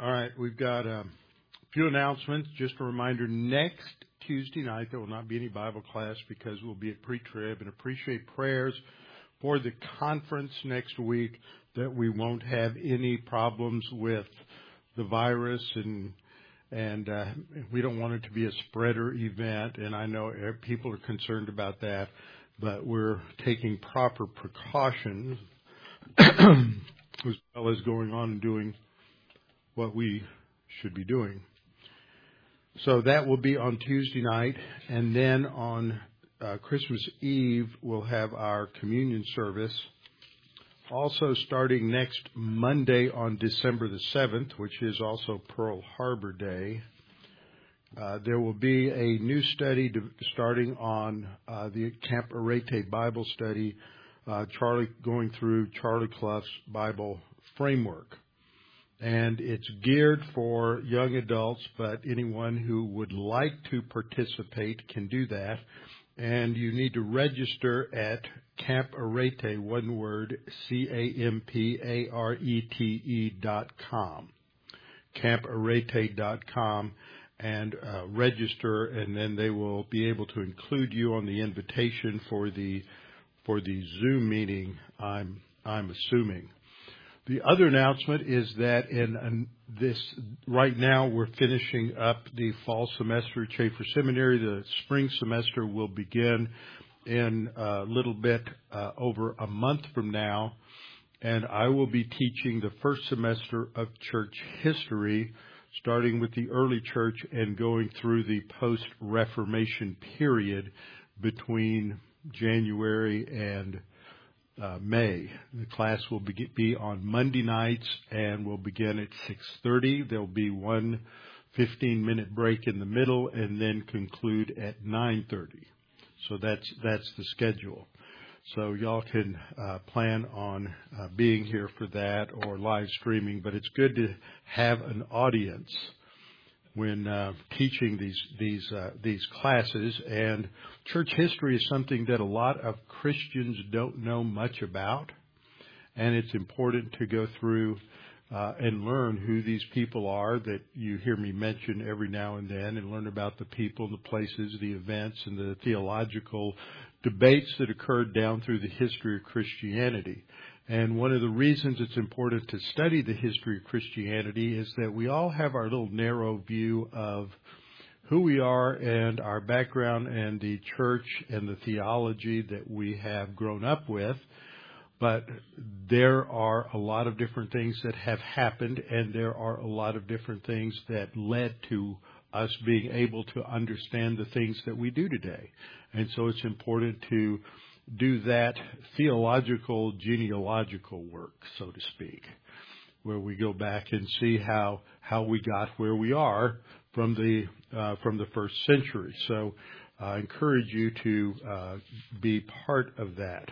All right, we've got a few announcements. Just a reminder, next Tuesday night there will not be any Bible class because we'll be at pre-trib, and appreciate prayers for the conference next week that we won't have any problems with the virus, and we don't want it to be a spreader event, and I know people are concerned about that, but we're taking proper precautions as well as going on and doing what we should be doing. So that will be on Tuesday night, and then on Christmas Eve we'll have our communion service. Also starting next Monday on December the 7th, which is also Pearl Harbor Day, there will be a new study starting on the Camp Arete Bible study, going through Charlie Clough's Bible framework. And it's geared for young adults, but anyone who would like to participate can do that. And you need to register at Camp Arete, one word, CAMPARETE.com, camparete.com, and register, and then they will be able to include you on the invitation for the Zoom meeting, I'm assuming. The other announcement is that right now we're finishing up the fall semester at Chafer Seminary. The spring semester will begin in a little bit over a month from now, and I will be teaching the first semester of church history, starting with the early church and going through the post-Reformation period between January and May. The class will be on Monday nights and will begin at 6:30. There'll be one 15-minute break in the middle and then conclude at 9:30. So that's the schedule. So y'all can plan on being here for that or live streaming, but it's good to have an audience when teaching these classes. And church history is something that a lot of Christians don't know much about, and it's important to go through and learn who these people are that you hear me mention every now and then, and learn about the people, the places, the events, and the theological debates that occurred down through the history of Christianity. And one of the reasons it's important to study the history of Christianity is that we all have our little narrow view of who we are and our background and the church and the theology that we have grown up with. But there are a lot of different things that have happened, and there are a lot of different things that led to us being able to understand the things that we do today. And so it's important to do that theological, genealogical work, so to speak, where we go back and see how we got where we are from the first century. So I encourage you to be part of that.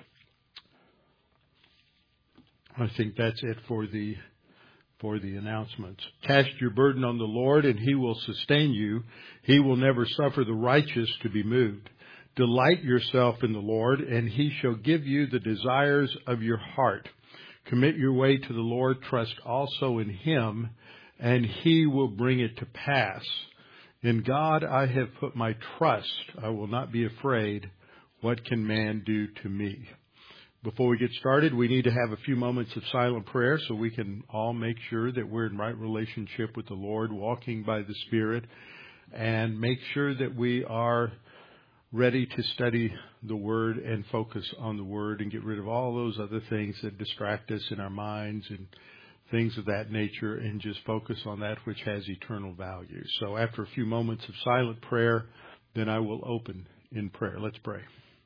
I think that's it for the announcements. Cast your burden on the Lord, and He will sustain you. He will never suffer the righteous to be moved. Delight yourself in the Lord, and He shall give you the desires of your heart. Commit your way to the Lord. Trust also in Him, and He will bring it to pass. In God I have put my trust. I will not be afraid. What can man do to me? Before we get started, we need to have a few moments of silent prayer so we can all make sure that we're in right relationship with the Lord, walking by the Spirit, and make sure that we are ready to study the Word and focus on the Word and get rid of all those other things that distract us in our minds and things of that nature, and just focus on that which has eternal value. So after a few moments of silent prayer, then I will open in prayer. Let's pray.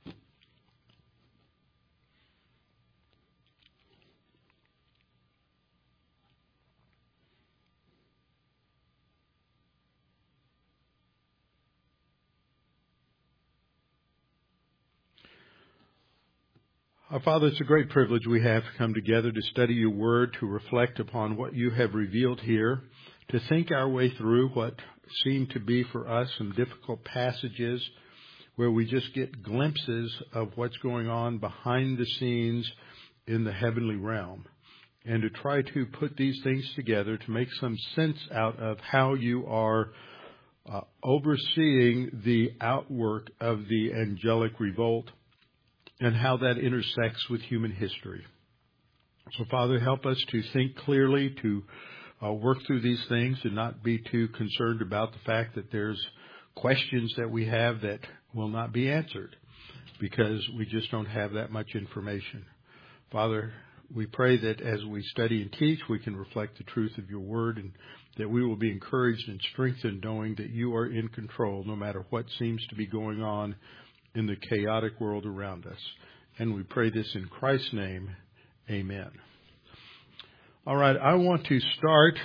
Our Father, it's a great privilege we have to come together to study your word, to reflect upon what you have revealed here, to think our way through what seem to be for us some difficult passages where we just get glimpses of what's going on behind the scenes in the heavenly realm. and to try to put these things together to make some sense out of how you are overseeing the outwork of the angelic revolt and how that intersects with human history. So, Father, help us to think clearly, to work through these things and not be too concerned about the fact that there's questions that we have that will not be answered because we just don't have that much information. Father, we pray that as we study and teach, we can reflect the truth of your word and that we will be encouraged and strengthened knowing that you are in control no matter what seems to be going on in the chaotic world around us. And we pray this in Christ's name. Amen. All right, I want to start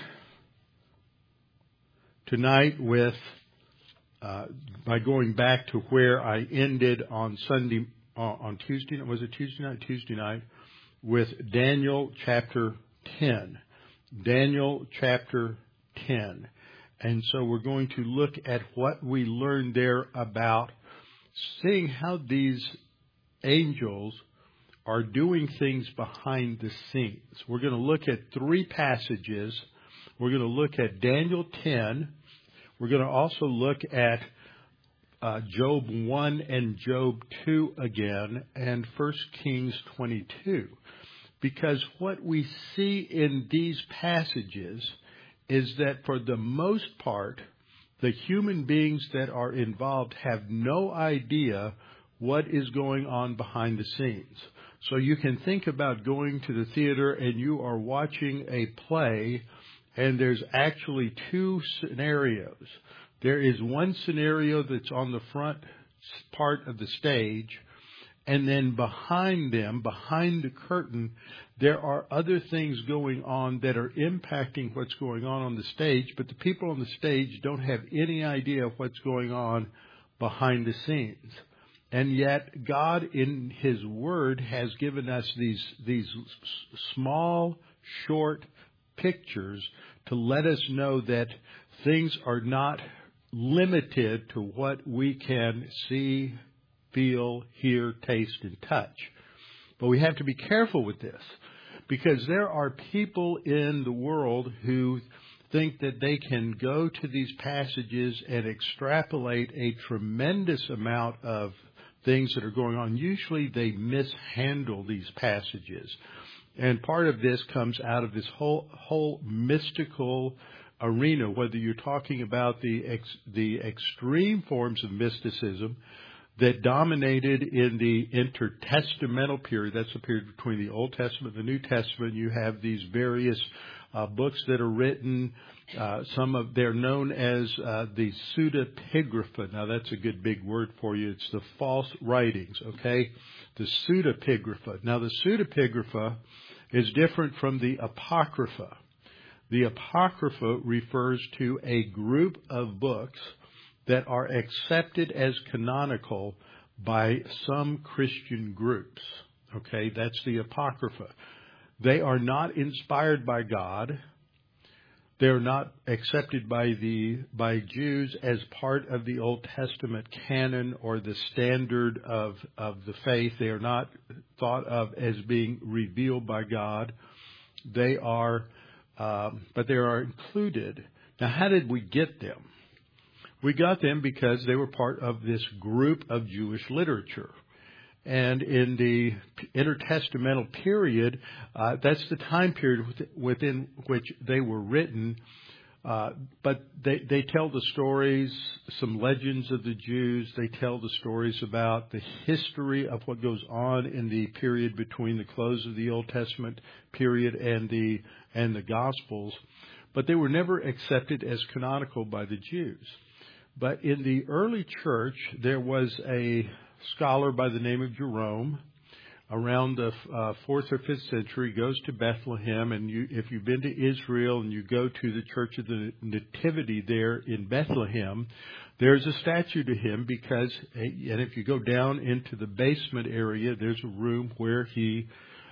tonight with by going back to where I ended on Tuesday. Was it Tuesday night? Tuesday night with Daniel chapter 10. Daniel chapter 10. And so we're going to look at what we learned there about seeing how these angels are doing things behind the scenes. We're going to look at 3 passages. We're going to look at Daniel 10. We're going to also look at Job 1 and Job 2 again, and 1 Kings 22. Because what we see in these passages is that for the most part, the human beings that are involved have no idea what is going on behind the scenes. So you can think about going to the theater and you are watching a play, and there's actually 2 scenarios. There is one scenario that's on the front part of the stage, and then behind them, behind the curtain, there are other things going on that are impacting what's going on the stage, but the people on the stage don't have any idea what's going on behind the scenes. And yet God in His Word has given us these small, short pictures to let us know that things are not limited to what we can see, feel, hear, taste, and touch. But we have to be careful with this because there are people in the world who think that they can go to these passages and extrapolate a tremendous amount of things that are going on. Usually they mishandle these passages. And part of this comes out of this whole mystical arena, whether you're talking about the extreme forms of mysticism that dominated in the intertestamental period. That's the period between the Old Testament and the New Testament. You have these various books that are written. They're known as the pseudepigrapha. Now that's a good big word for you. It's the false writings, okay? The pseudepigrapha. Now the pseudepigrapha is different from the apocrypha. The apocrypha refers to a group of books that are accepted as canonical by some Christian groups. Okay, that's the apocrypha. They are not inspired by God. They're not accepted by Jews as part of the Old Testament canon or the standard of the faith. They are not thought of as being revealed by God. They are, but they are included. Now, how did we get them? We got them because they were part of this group of Jewish literature. And in the intertestamental period, that's the time period within which they were written. But they tell the stories, some legends of the Jews. They tell the stories about the history of what goes on in the period between the close of the Old Testament period and the Gospels. But they were never accepted as canonical by the Jews. But in the early church, there was a scholar by the name of Jerome around the 4th or 5th century, goes to Bethlehem. And if you've been to Israel and you go to the Church of the Nativity there in Bethlehem, there's a statue to him because, and if you go down into the basement area, there's a room where he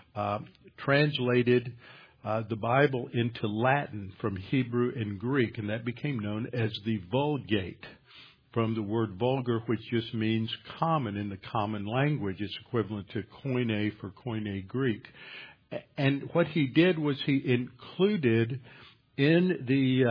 translated the Bible into Latin from Hebrew and Greek, and that became known as the Vulgate, from the word vulgar, which just means common in the common language. It's equivalent to Koine for Koine Greek. And what he did was he included in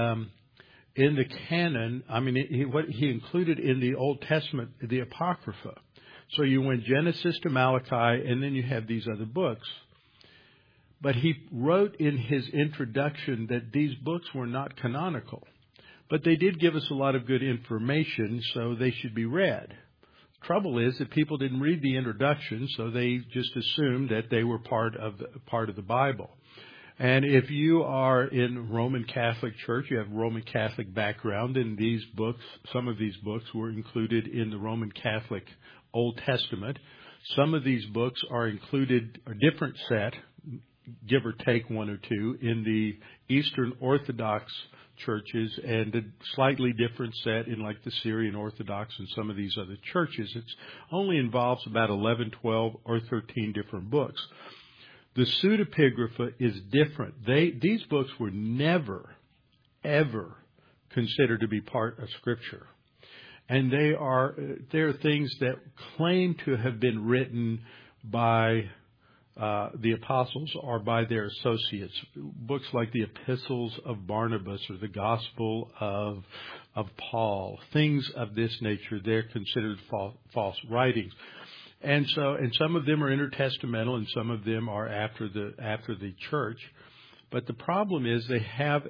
the canon, he included in the Old Testament the Apocrypha. So you went Genesis to Malachi, and then you have these other books. But he wrote in his introduction that these books were not canonical. But they did give us a lot of good information, so they should be read. Trouble is that people didn't read the introduction, so they just assumed that they were part of the Bible. And if you are in Roman Catholic Church, you have Roman Catholic background, and these books, some of these books were included in the Roman Catholic Old Testament. Some of these books are included, a different set, give or take one or two, in the Eastern Orthodox churches, and a slightly different set in like the Syrian Orthodox and some of these other churches. It only involves about 11, 12, or 13 different books. The pseudepigrapha is different. These books were never, ever considered to be part of Scripture. And they're things that claim to have been written by the apostles or by their associates. Books like the Epistles of Barnabas or the Gospel of Paul, things of this nature, they're considered false writings. And some of them are intertestamental, and some of them are after the church. But the problem is they have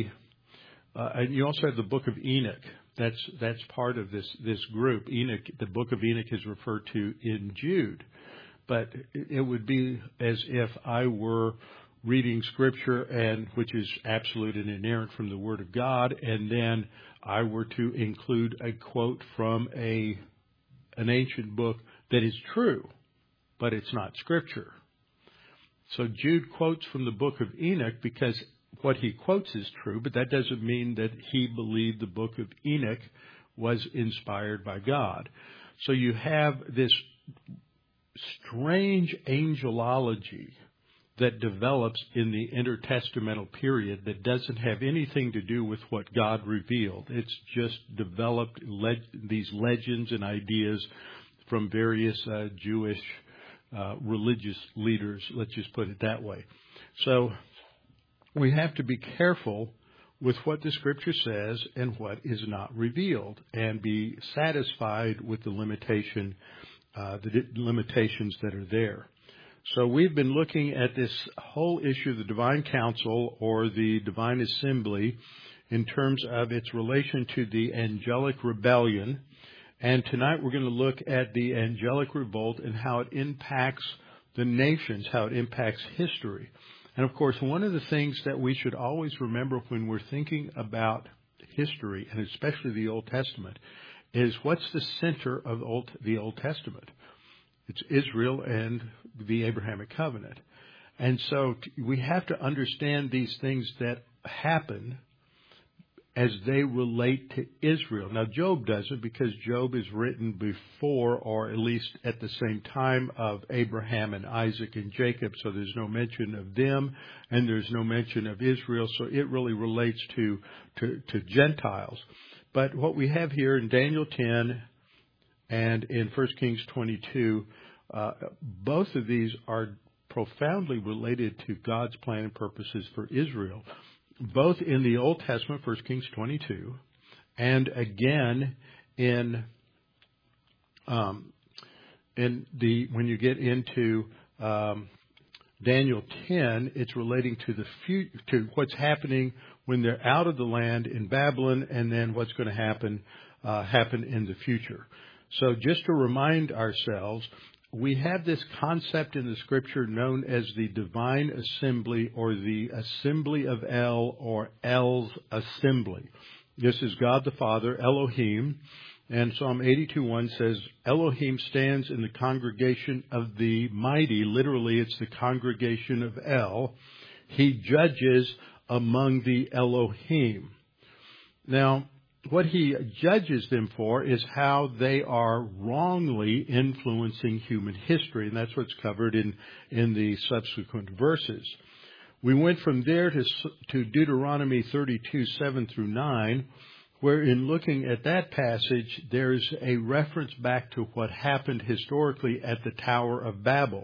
and you also have the Book of Enoch. That's part of this group. Enoch, the Book of Enoch is referred to in Jude. But it would be as if I were reading Scripture, and which is absolute and inerrant from the Word of God, and then I were to include a quote from an ancient book that is true, but it's not Scripture. So Jude quotes from the Book of Enoch because what he quotes is true, but that doesn't mean that he believed the Book of Enoch was inspired by God. So you have this strange angelology that develops in the intertestamental period that doesn't have anything to do with what God revealed. It's just developed these legends and ideas from various Jewish religious leaders, let's just put it that way. So we have to be careful with what the Scripture says and what is not revealed, and be satisfied with the limitations that are there. So we've been looking at this whole issue of the Divine Council or the Divine Assembly in terms of its relation to the angelic rebellion. And tonight we're going to look at the angelic revolt and how it impacts the nations, how it impacts history. And of course, one of the things that we should always remember when we're thinking about history, and especially the Old Testament, is what's the center of the Old Testament? It's Israel and the Abrahamic covenant. And so we have to understand these things that happen as they relate to Israel. Now, Job doesn't, because Job is written before, or at least at the same time, of Abraham and Isaac and Jacob, so there's no mention of them, and there's no mention of Israel, so it really relates to Gentiles. But what we have here in Daniel 10 and in 1 Kings 22, both of these are profoundly related to God's plan and purposes for Israel, both in the Old Testament, 1 Kings 22, and again when you get into Daniel 10, it's relating to to what's happening when they're out of the land in Babylon, and then what's going to happen in the future. So just to remind ourselves, we have this concept in the Scripture known as the Divine Assembly, or the Assembly of El, or El's Assembly. This is God the Father, Elohim, and Psalm 82:1 says, Elohim stands in the congregation of the mighty. Literally, it's the congregation of El. He judges among the Elohim. Now, what he judges them for is how they are wrongly influencing human history, and that's what's covered in the subsequent verses. We went from there to Deuteronomy 32:7-9, where in looking at that passage, there's a reference back to what happened historically at the Tower of Babel,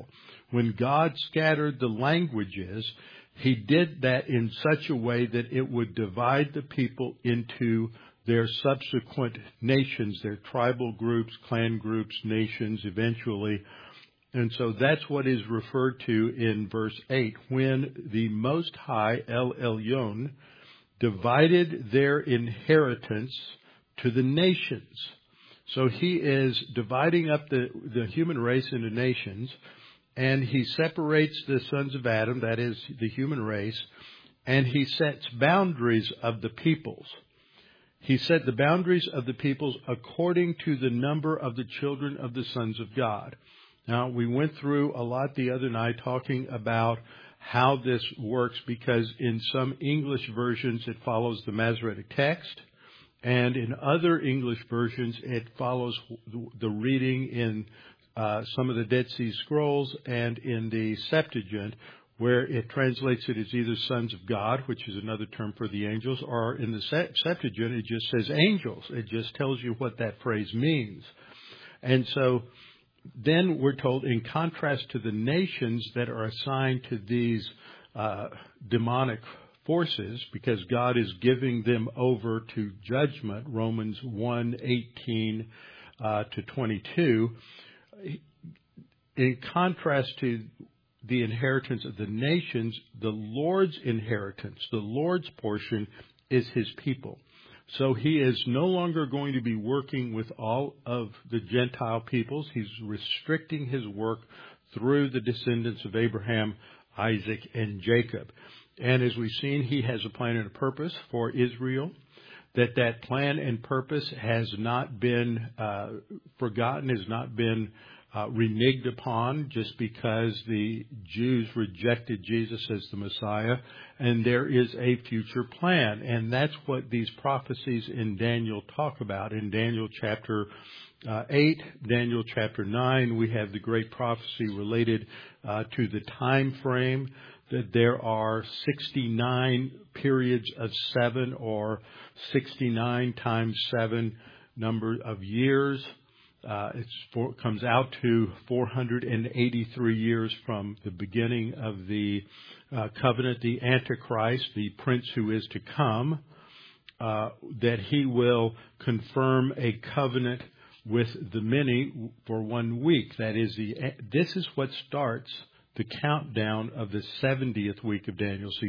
when God scattered the languages, He did that in such a way that it would divide the people into their subsequent nations, their tribal groups, clan groups, nations eventually. And so that's what is referred to in verse 8, when the Most High, El Elyon, divided their inheritance to the nations. So He is dividing up the human race into nations, and He separates the sons of Adam, that is the human race, and He sets boundaries of the peoples. He set the boundaries of the peoples according to the number of the children of the sons of God. Now, we went through a lot the other night talking about how this works, because in some English versions it follows the Masoretic text, and in other English versions it follows the reading in some of the Dead Sea Scrolls and in the Septuagint, where it translates it as either sons of God, which is another term for the angels, or in the Septuagint it just says angels. It just tells you what that phrase means. And so then we're told, in contrast to the nations that are assigned to these demonic forces, because God is giving them over to judgment, Romans 1:18 to 22, in contrast to the inheritance of the nations, the Lord's inheritance, the Lord's portion, is His people. So He is no longer going to be working with all of the Gentile peoples. He's restricting His work through the descendants of Abraham, Isaac, and Jacob. And as we've seen, He has a plan and a purpose for Israel. That plan and purpose has not been forgotten, has not been reneged upon just because the Jews rejected Jesus as the Messiah, and there is a future plan. And that's what these prophecies in Daniel talk about. In Daniel chapter 8, Daniel chapter 9, we have the great prophecy related to the time frame, that there are 69 periods of 7, or 69 times 7 number of years. It comes out to 483 years from the beginning of the covenant, the Antichrist, the prince who is to come, that he will confirm a covenant with the many for 1 week. That is, this is what starts the countdown of the 70th week of Daniel. See,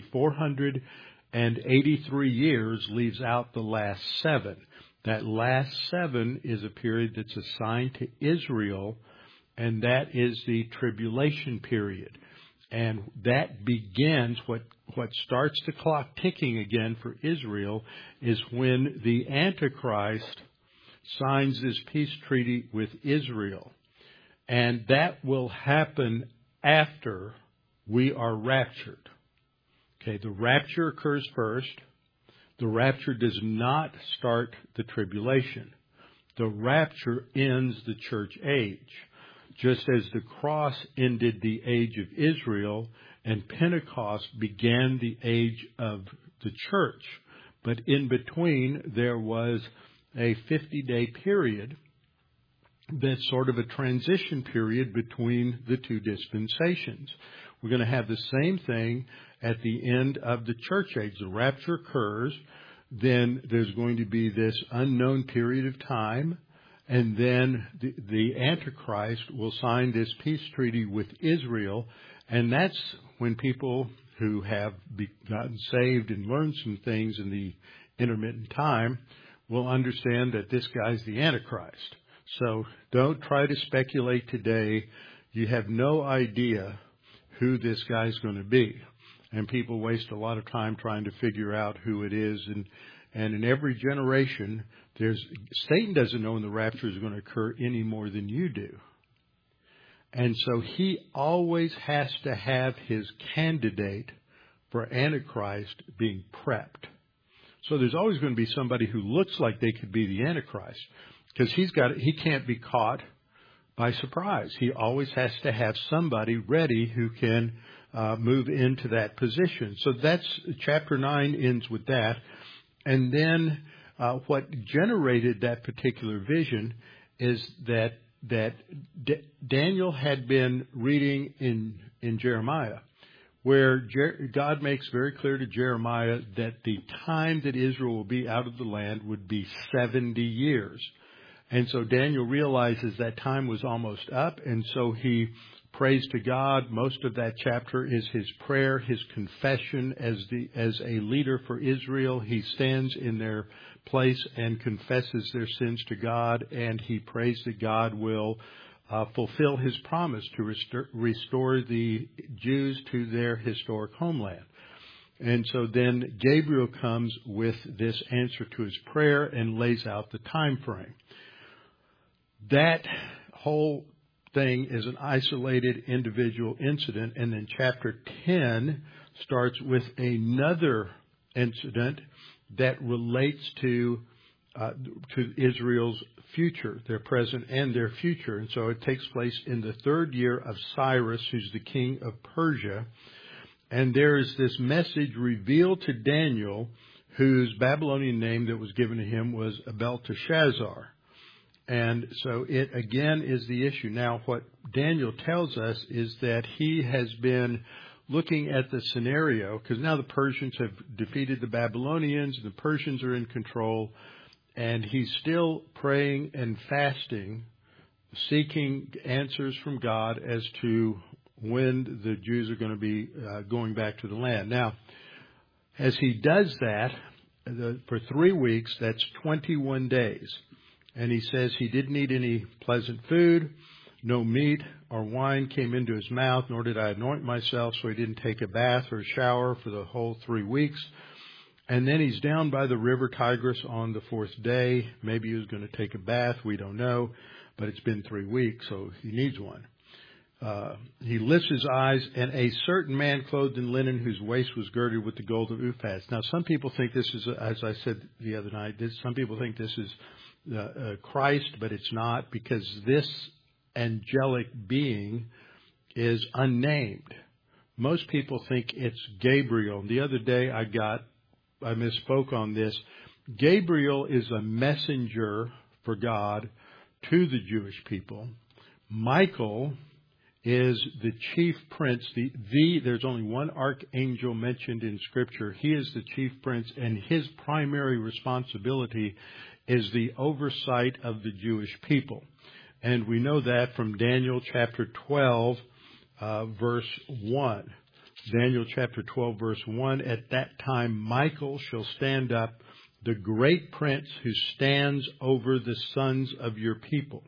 483 years leaves out the last 7. That last 7 is a period that's assigned to Israel, and that is the tribulation period. And that begins, what starts the clock ticking again for Israel is when the Antichrist signs this peace treaty with Israel. And that will happen after we are raptured. Okay, the rapture occurs first. The rapture does not start the tribulation. The rapture ends the church age, just as the cross ended the age of Israel and Pentecost began the age of the church. But in between, there was a 50-day period that's sort of a transition period between the two dispensations. We're going to have the same thing at the end of the church age. The rapture occurs, then there's going to be this unknown period of time, and then the Antichrist will sign this peace treaty with Israel, and that's when people who have gotten saved and learned some things in the intermittent time will understand that this guy's the Antichrist. So don't try to speculate today. You have no idea who this guy's going to be. And people waste a lot of time trying to figure out who it is. And in every generation, Satan doesn't know when the rapture is going to occur any more than you do. And so he always has to have his candidate for Antichrist being prepped. So there's always going to be somebody who looks like they could be the Antichrist, because he can't be caught by surprise. He always has to have somebody ready who can move into that position. So that's chapter 9 ends with that. And then what generated that particular vision is that Daniel had been reading in Jeremiah, where God makes very clear to Jeremiah that the time that Israel will be out of the land would be 70 years. And so Daniel realizes that time was almost up, and so he prays to God. Most of that chapter is his prayer, his confession as a leader for Israel. He stands in their place and confesses their sins to God, and he prays that God will fulfill his promise to restore the Jews to their historic homeland. And so then Gabriel comes with this answer to his prayer and lays out the time frame. That whole thing is an isolated individual incident, and then chapter 10 starts with another incident that relates to Israel's future, their present and their future. And so it takes place in the third year of Cyrus, who's the king of Persia. And there is this message revealed to Daniel, whose Babylonian name that was given to him was Belteshazzar. And so it again is the issue. Now, what Daniel tells us is that he has been looking at the scenario, because now the Persians have defeated the Babylonians, the Persians are in control, and he's still praying and fasting, seeking answers from God as to when the Jews are going to be going back to the land. Now, as he does that, for 3 weeks, that's 21 days. And he says he didn't eat any pleasant food, no meat or wine came into his mouth, nor did I anoint myself, so he didn't take a bath or a shower for the whole 3 weeks. And then he's down by the river Tigris on the 4th day. Maybe he was going to take a bath, we don't know, but it's been 3 weeks, so he needs one. He lifts his eyes, and a certain man clothed in linen whose waist was girded with the gold of Uphaz. Now, some people think this is, as I said the other night, some people think this is Christ, but it's not, because this angelic being is unnamed. Most people think it's Gabriel. The other day I misspoke on this. Gabriel is a messenger for God to the Jewish people. Michael is the chief prince. There's only one archangel mentioned in Scripture. He is the chief prince, and his primary responsibility is the oversight of the Jewish people. And we know that from Daniel chapter 12, verse 1. Daniel chapter 12, verse 1, at that time Michael shall stand up, the great prince who stands over the sons of your people.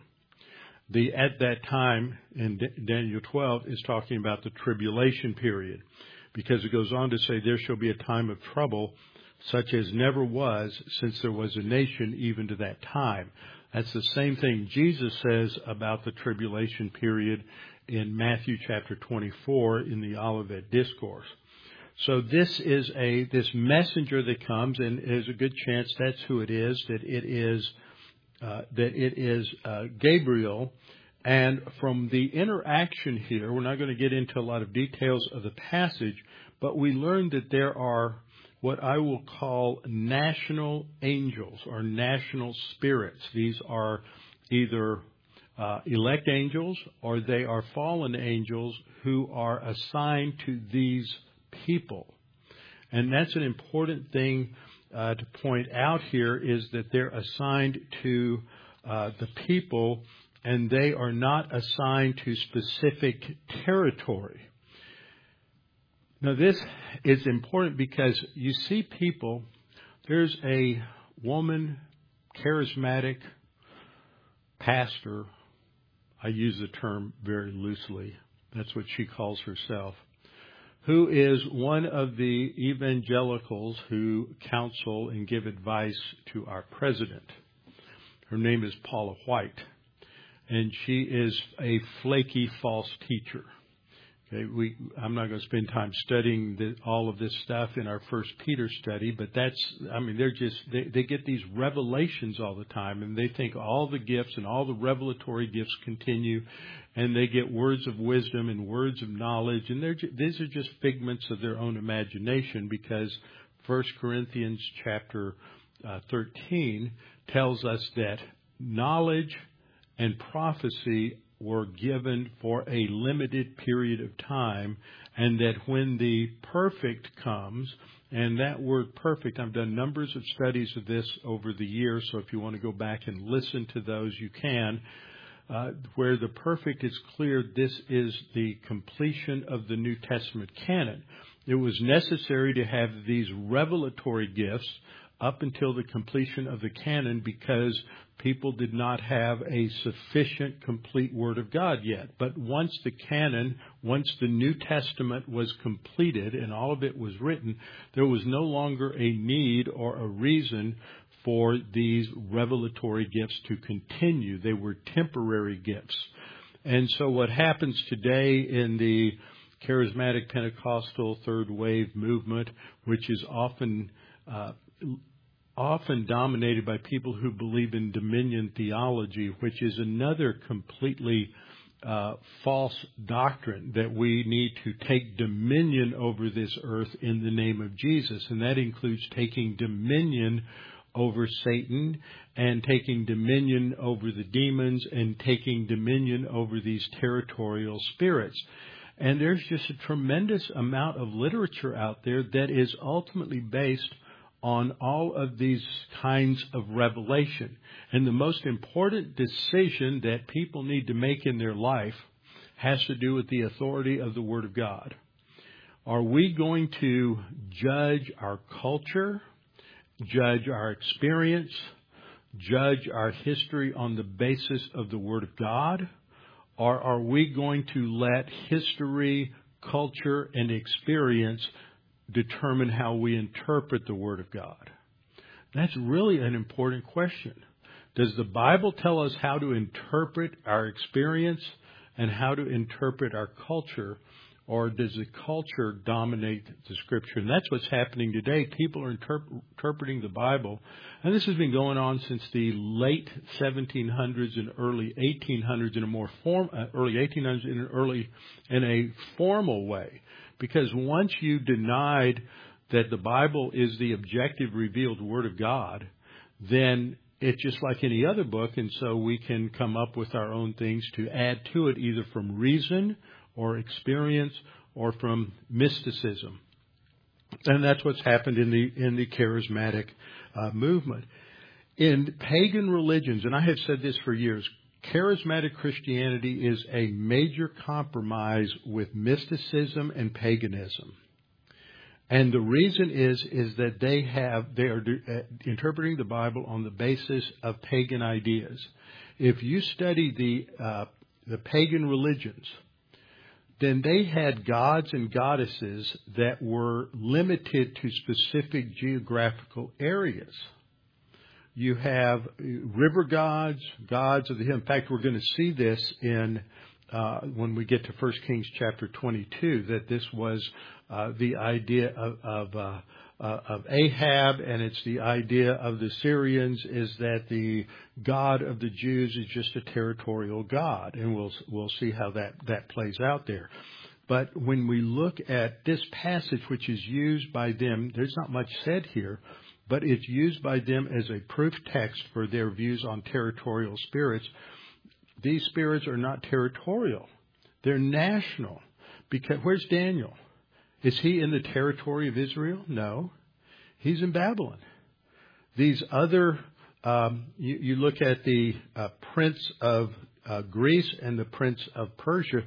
At that time in Daniel 12 is talking about the tribulation period, because it goes on to say there shall be a time of trouble such as never was since there was a nation even to that time. That's the same thing Jesus says about the tribulation period in Matthew chapter 24 in the Olivet Discourse. So this is this messenger that comes, and there's a good chance that's who it is, that it is Gabriel. And from the interaction here, we're not going to get into a lot of details of the passage, but we learn that there are what I will call national angels or national spirits. These are either elect angels or they are fallen angels who are assigned to these people. And that's an important thing to point out here, is that they're assigned to the people, and they are not assigned to specific territory. Now, this is important because you see people, there's a woman, charismatic pastor. I use the term very loosely. That's what she calls herself, who is one of the evangelicals who counsel and give advice to our president. Her name is Paula White, and she is a flaky false teacher. Okay, I'm not going to spend time studying all of this stuff in our First Peter study, but they get these revelations all the time, and they think all the gifts and all the revelatory gifts continue, and they get words of wisdom and words of knowledge, and these are just figments of their own imagination, because 1 Corinthians chapter 13 tells us that knowledge and prophecy were given for a limited period of time, and that when the perfect comes, and that word perfect, I've done numbers of studies of this over the years, so if you want to go back and listen to those, you can. Where the perfect is clear, this is the completion of the New Testament canon. It was necessary to have these revelatory gifts up until the completion of the canon because people did not have a sufficient, complete Word of God yet. But once the canon, once the New Testament was completed and all of it was written, there was no longer a need or a reason for these revelatory gifts to continue. They were temporary gifts. And so what happens today in the charismatic Pentecostal third wave movement, which is often dominated by people who believe in dominion theology, which is another completely false doctrine, that we need to take dominion over this earth in the name of Jesus. And that includes taking dominion over Satan and taking dominion over the demons and taking dominion over these territorial spirits. And there's just a tremendous amount of literature out there that is ultimately based on all of these kinds of revelation. And the most important decision that people need to make in their life has to do with the authority of the Word of God. Are we going to judge our culture, judge our experience, judge our history on the basis of the Word of God? Or are we going to let history, culture, and experience determine how we interpret the Word of God? That's really an important question. Does the Bible tell us how to interpret our experience and how to interpret our culture, or does the culture dominate the Scripture? And that's what's happening today. People are interpreting the Bible, and this has been going on since the late 1700s and early 1800s in a more early 1800s in a formal way. Because once you denied that the Bible is the objective revealed Word of God, then it's just like any other book, and so we can come up with our own things to add to it, either from reason or experience or from mysticism. And that's what's happened in the charismatic movement. In pagan religions, and I have said this for years, charismatic Christianity is a major compromise with mysticism and paganism. And the reason is that they are interpreting the Bible on the basis of pagan ideas. If you study the pagan religions, then they had gods and goddesses that were limited to specific geographical areas. You have river gods, gods of the hill. In fact, we're going to see this in when we get to 1 Kings chapter 22, that this was the idea of Ahab, and it's the idea of the Syrians, is that the God of the Jews is just a territorial God, and we'll see how that plays out there. But when we look at this passage, which is used by them, there's not much said here, but it's used by them as a proof text for their views on territorial spirits. These spirits are not territorial. They're national. Because where's Daniel? Is he in the territory of Israel? No. He's in Babylon. These other, you look at the prince of Greece and the prince of Persia,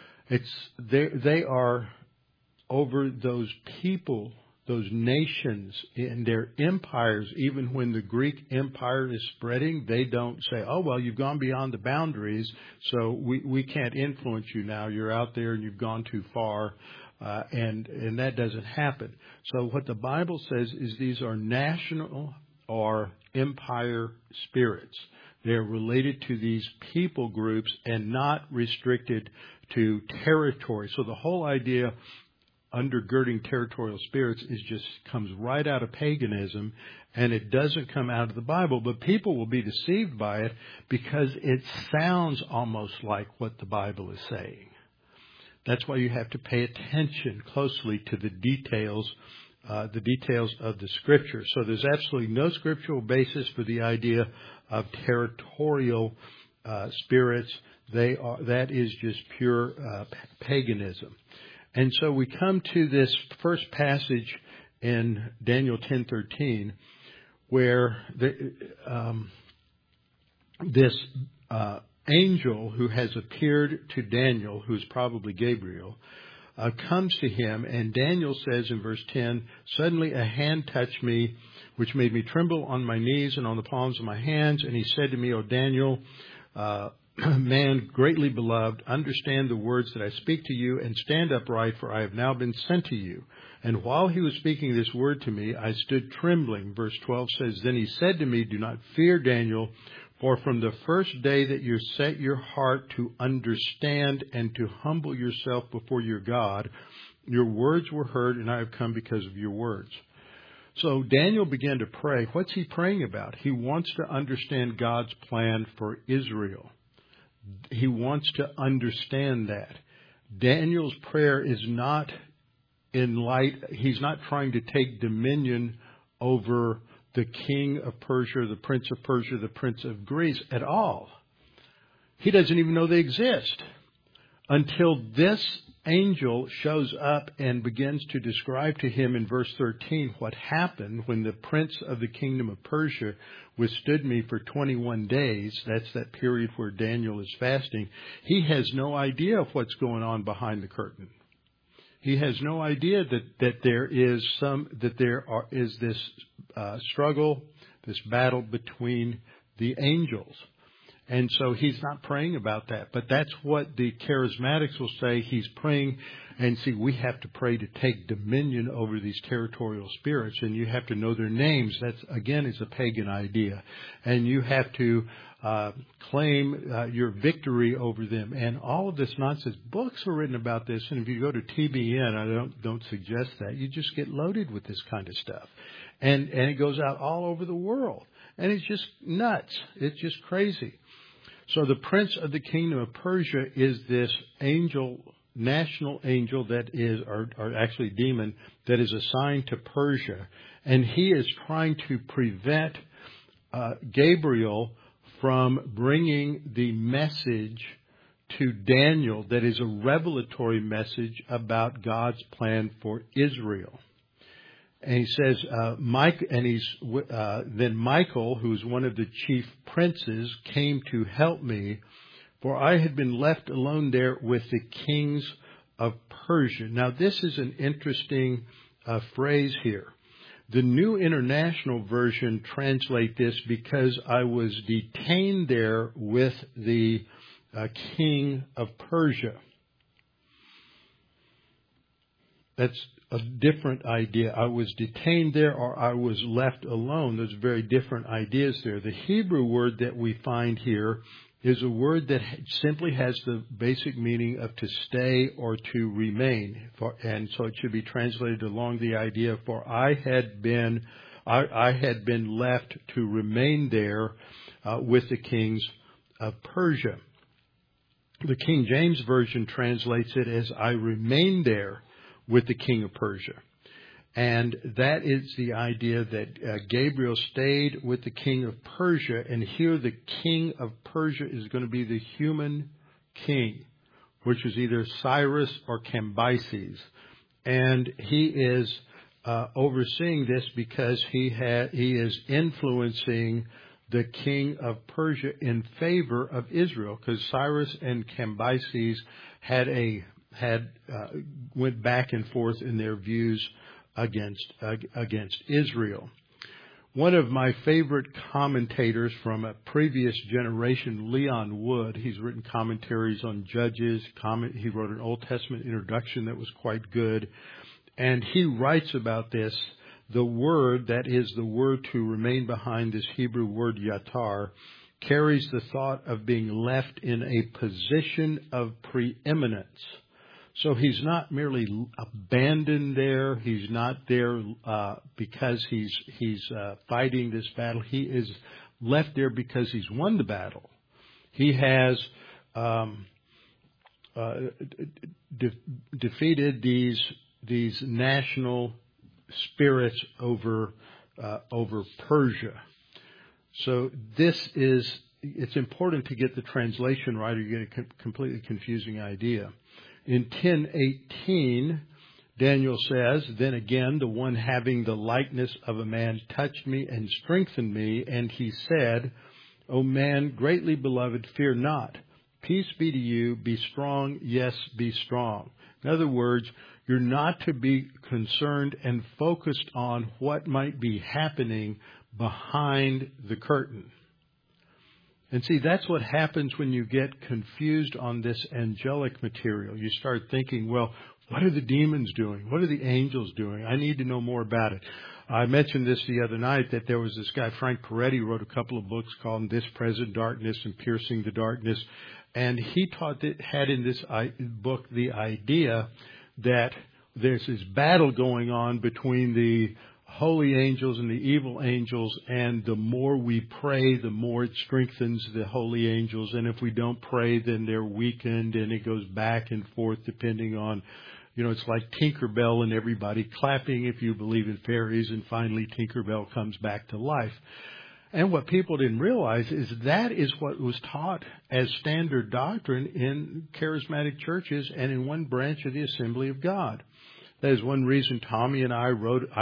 they are over those people, those nations in their empires. Even when the Greek Empire is spreading, they don't say, oh, well, you've gone beyond the boundaries, so we can't influence you now. You're out there and you've gone too far. And that doesn't happen. So what the Bible says is these are national or empire spirits. They're related to these people groups and not restricted to territory. So the whole idea undergirding territorial spirits comes right out of paganism, and it doesn't come out of the Bible. But people will be deceived by it because it sounds almost like what the Bible is saying. That's why you have to pay attention closely to the details of the Scripture. So there's absolutely no scriptural basis for the idea of territorial spirits. That is just pure paganism. And so we come to this first passage in Daniel 10:13, where this angel who has appeared to Daniel, who is probably Gabriel, comes to him, and Daniel says in verse 10, "Suddenly a hand touched me, which made me tremble on my knees and on the palms of my hands. And he said to me, O Daniel, man greatly beloved, understand the words that I speak to you and stand upright, for I have now been sent to you." And while he was speaking this word to me, I stood trembling. Verse 12 says, "Then he said to me, do not fear, Daniel, for from the first day that you set your heart to understand and to humble yourself before your God, your words were heard, and I have come because of your words." So Daniel began to pray. What's he praying about? He wants to understand God's plan for Israel. He wants to understand that. Daniel's prayer is not he's not trying to take dominion over the king of Persia, the prince of Persia, the prince of Greece at all. He doesn't even know they exist until this angel shows up and begins to describe to him in verse 13 what happened when the prince of the kingdom of Persia withstood me for 21 days. That's that period where Daniel is fasting. He has no idea of what's going on behind the curtain. He has no idea that there is this struggle, this battle between the angels. And so he's not praying about that. But that's what the charismatics will say. He's praying. And see, we have to pray to take dominion over these territorial spirits. And you have to know their names. That's, again, is a pagan idea. And you have to claim your victory over them. And all of this nonsense. Books are written about this. And if you go to TBN, I don't suggest that. You just get loaded with this kind of stuff. And it goes out all over the world. And it's just nuts. It's just crazy. So the prince of the kingdom of Persia is this angel, national angel that is, or actually demon, that is assigned to Persia. And he is trying to prevent Gabriel from bringing the message to Daniel that is a revelatory message about God's plan for Israel. And he says, then Michael, who's one of the chief princes, came to help me, for I had been left alone there with the kings of Persia. Now, this is an interesting phrase here. The New International Version translate this, because I was detained there with the king of Persia. That's a different idea. I was detained there, or I was left alone. There's very different ideas there. The Hebrew word that we find here is a word that simply has the basic meaning of to stay or to remain. And so it should be translated along the idea, for I had been left to remain there with the kings of Persia. The King James Version translates it as I remained there with the king of Persia. And that is the idea that Gabriel stayed with the king of Persia. And here the king of Persia is going to be the human king, which is either Cyrus or Cambyses. And he is overseeing this because he is influencing the king of Persia in favor of Israel, because Cyrus and Cambyses went back and forth in their views against Israel. One of my favorite commentators from a previous generation, Leon Wood, he's written commentaries on Judges. He wrote an Old Testament introduction that was quite good. And he writes about this. The word, that is the word to remain behind this Hebrew word yatar, carries the thought of being left in a position of preeminence. So he's not merely abandoned there. He's not there because he's fighting this battle. He is left there because he's won the battle. He has defeated these national spirits over Persia. So this is it's important to get the translation right, or you get a completely confusing idea. In 10:18, Daniel says, "Then again, the one having the likeness of a man touched me and strengthened me, and he said, 'O man, greatly beloved, fear not. Peace be to you. Be strong. Yes, be strong.'" In other words, you're not to be concerned and focused on what might be happening behind the curtain. And see, that's what happens when you get confused on this angelic material. You start thinking, well, what are the demons doing? What are the angels doing? I need to know more about it. I mentioned this the other night, that there was this guy, Frank Peretti, wrote a couple of books called This Present Darkness and Piercing the Darkness. And he had in this book the idea that there's this battle going on between the holy angels and the evil angels, and the more we pray, the more it strengthens the holy angels. And if we don't pray, then they're weakened, and it goes back and forth depending on, it's like Tinkerbell and everybody clapping if you believe in fairies, and finally Tinkerbell comes back to life. And what people didn't realize is that is what was taught as standard doctrine in charismatic churches and in one branch of the Assembly of God. That is one reason Tommy and I wrote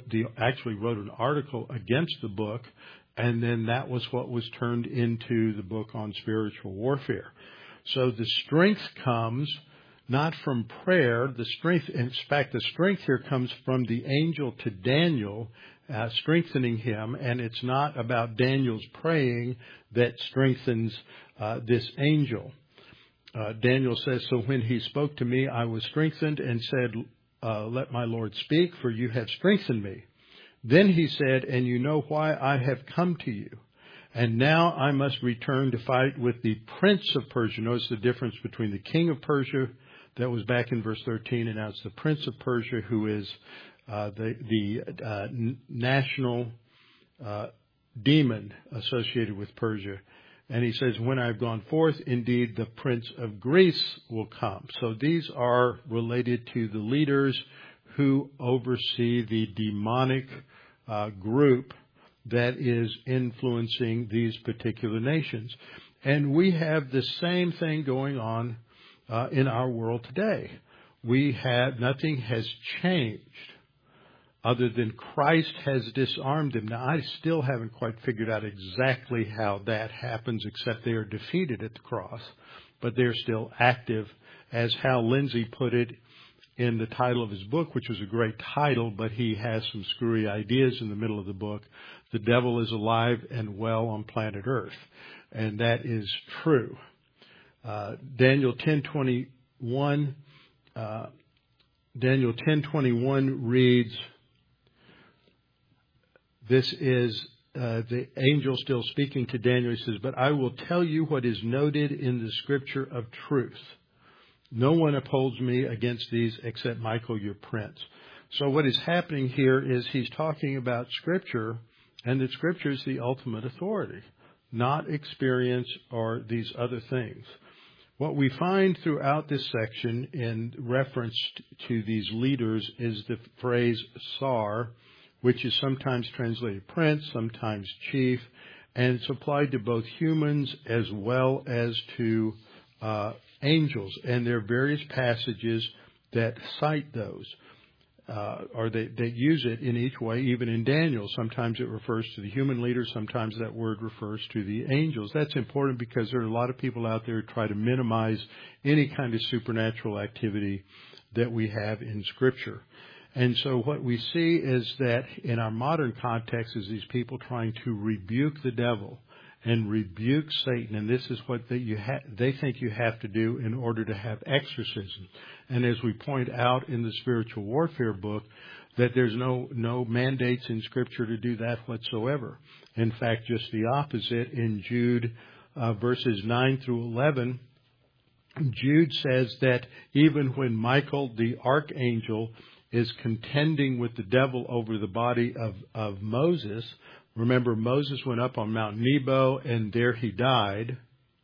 an article against the book, and then that was what was turned into the book on spiritual warfare. So the strength comes not from prayer. The strength here comes from the angel to Daniel, strengthening him, and it's not about Daniel's praying that strengthens this angel. Daniel says, "So when he spoke to me, I was strengthened and said, 'Let my Lord speak, for you have strengthened me.' Then he said, 'And you know why I have come to you. And now I must return to fight with the prince of Persia.'" Notice the difference between the king of Persia, that was back in verse 13, and now it's the prince of Persia, who is the national demon associated with Persia. And he says, "When I have gone forth, indeed the prince of Greece will come." So these are related to the leaders who oversee the demonic group that is influencing these particular nations. And we have the same thing going on in our world today. Nothing has changed other than Christ has disarmed them. Now, I still haven't quite figured out exactly how that happens, except they are defeated at the cross, but they're still active, as Hal Lindsey put it in the title of his book, which was a great title, but he has some screwy ideas in the middle of the book. "The devil is alive and well on planet Earth." And that is true. Daniel 10:21 reads, this is the angel still speaking to Daniel. He says, "But I will tell you what is noted in the scripture of truth. No one upholds me against these except Michael, your prince." So what is happening here is he's talking about Scripture, and that Scripture is the ultimate authority, not experience or these other things. What we find throughout this section in reference to these leaders is the phrase "sar," which is sometimes translated prince, sometimes chief, and it's applied to both humans as well as to angels. And there are various passages that cite those, or they use it in each way, even in Daniel. Sometimes it refers to the human leaders, sometimes that word refers to the angels. That's important because there are a lot of people out there who try to minimize any kind of supernatural activity that we have in Scripture. And so what we see is that in our modern context is these people trying to rebuke the devil and rebuke Satan. And this is what they think you have to do in order to have exorcism. And as we point out in the spiritual warfare book, that there's no mandates in Scripture to do that whatsoever. In fact, just the opposite. In Jude verses 9 through 11, Jude says that even when Michael, the archangel, is contending with the devil over the body of Moses. Remember, Moses went up on Mount Nebo, and there he died.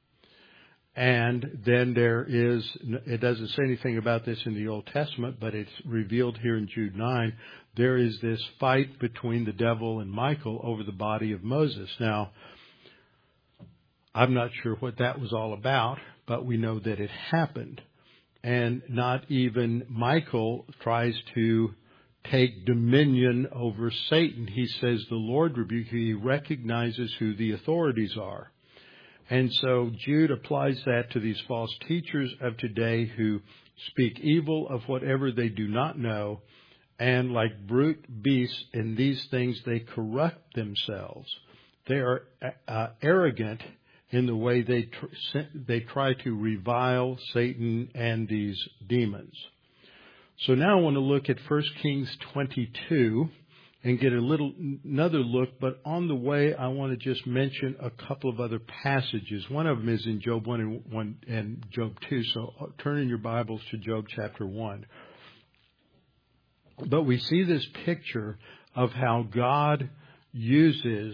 And then it doesn't say anything about this in the Old Testament, but it's revealed here in Jude 9. There is this fight between the devil and Michael over the body of Moses. Now, I'm not sure what that was all about, but we know that it happened. And not even Michael tries to take dominion over Satan. He says the Lord rebuked you. He recognizes who the authorities are. And so Jude applies that to these false teachers of today who speak evil of whatever they do not know. And like brute beasts in these things, they corrupt themselves. They are arrogant in the way they try to revile Satan and these demons. So now I want to look at 1 Kings 22 and get another look, but on the way I want to just mention a couple of other passages. One of them is in Job 1 and Job 2, so turn in your Bibles to Job chapter 1. But we see this picture of how God uses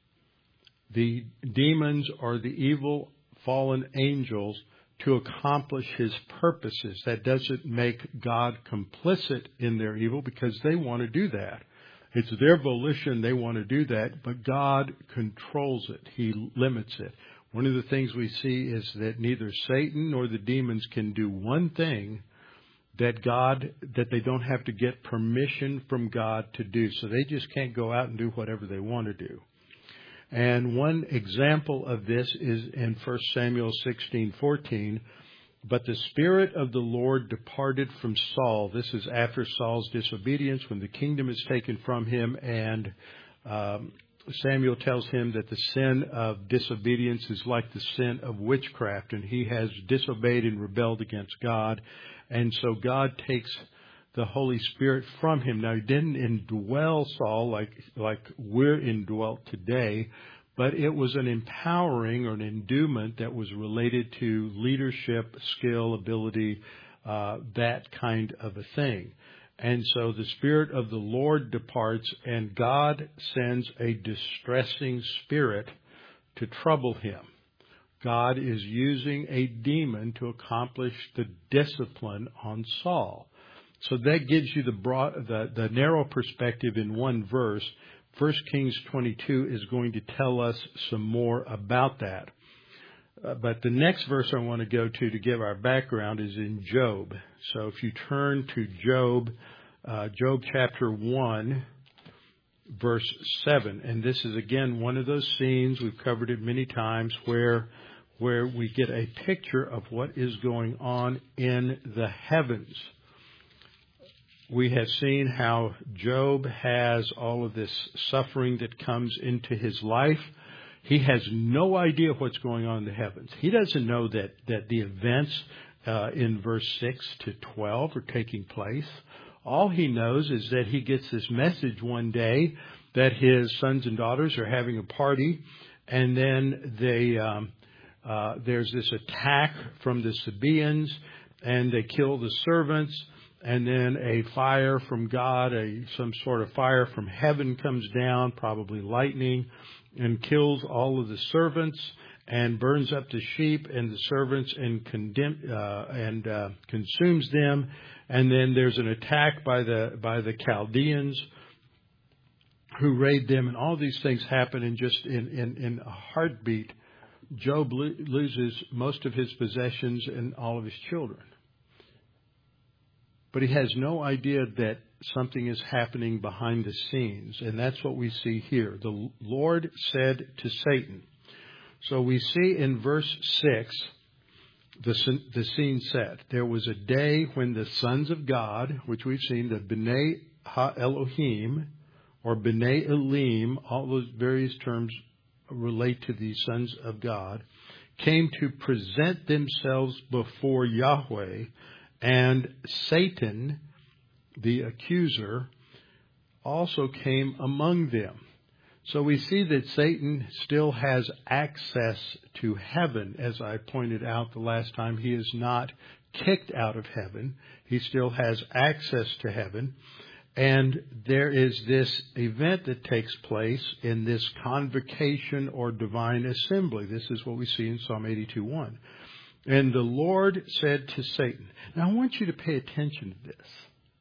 the demons or the evil fallen angels to accomplish His purposes. That doesn't make God complicit in their evil because they want to do that. It's their volition. They want to do that, but God controls it. He limits it. One of the things we see is that neither Satan nor the demons can do one thing that they don't have to get permission from God to do. So they just can't go out and do whatever they want to do. And one example of this is in 1 Samuel 16:14. But the Spirit of the Lord departed from Saul. This is after Saul's disobedience, when the kingdom is taken from him, and Samuel tells him that the sin of disobedience is like the sin of witchcraft, and he has disobeyed and rebelled against God. And so God takes the Holy Spirit from him. Now, He didn't indwell Saul like we're indwelt today, but it was an empowering or an endowment that was related to leadership, skill, ability, that kind of a thing. And so the Spirit of the Lord departs, and God sends a distressing spirit to trouble him. God is using a demon to accomplish the discipline on Saul. So that gives you the narrow perspective in one verse. 1 Kings 22 is going to tell us some more about that. But the next verse I want to go to give our background is in Job. So if you turn to Job chapter 1, verse 7. And this is, again, one of those scenes, we've covered it many times, where we get a picture of what is going on in the heavens. We have seen how Job has all of this suffering that comes into his life. He has no idea what's going on in the heavens. He doesn't know that the events in verse 6 to 12 are taking place. All he knows is that he gets this message one day that his sons and daughters are having a party, and then there's this attack from the Sabaeans, and they kill the servants. And then a fire from God, some sort of fire from heaven comes down, probably lightning, and kills all of the servants and burns up the sheep and the servants and consumes them. And then there's an attack by the Chaldeans who raid them, and all these things happen in a heartbeat. Job loses most of his possessions and all of his children. But he has no idea that something is happening behind the scenes. And that's what we see here. The Lord said to Satan. So we see in verse 6, the scene set. There was a day when the sons of God, which we've seen, the B'nai Ha-Elohim, or B'nai Elim, all those various terms relate to the sons of God, came to present themselves before Yahweh. And Satan, the accuser, also came among them. So we see that Satan still has access to heaven. As I pointed out the last time, he is not kicked out of heaven. He still has access to heaven. And there is this event that takes place in this convocation or divine assembly. This is what we see in Psalm 82:1. And the Lord said to Satan. Now, I want you to pay attention to this.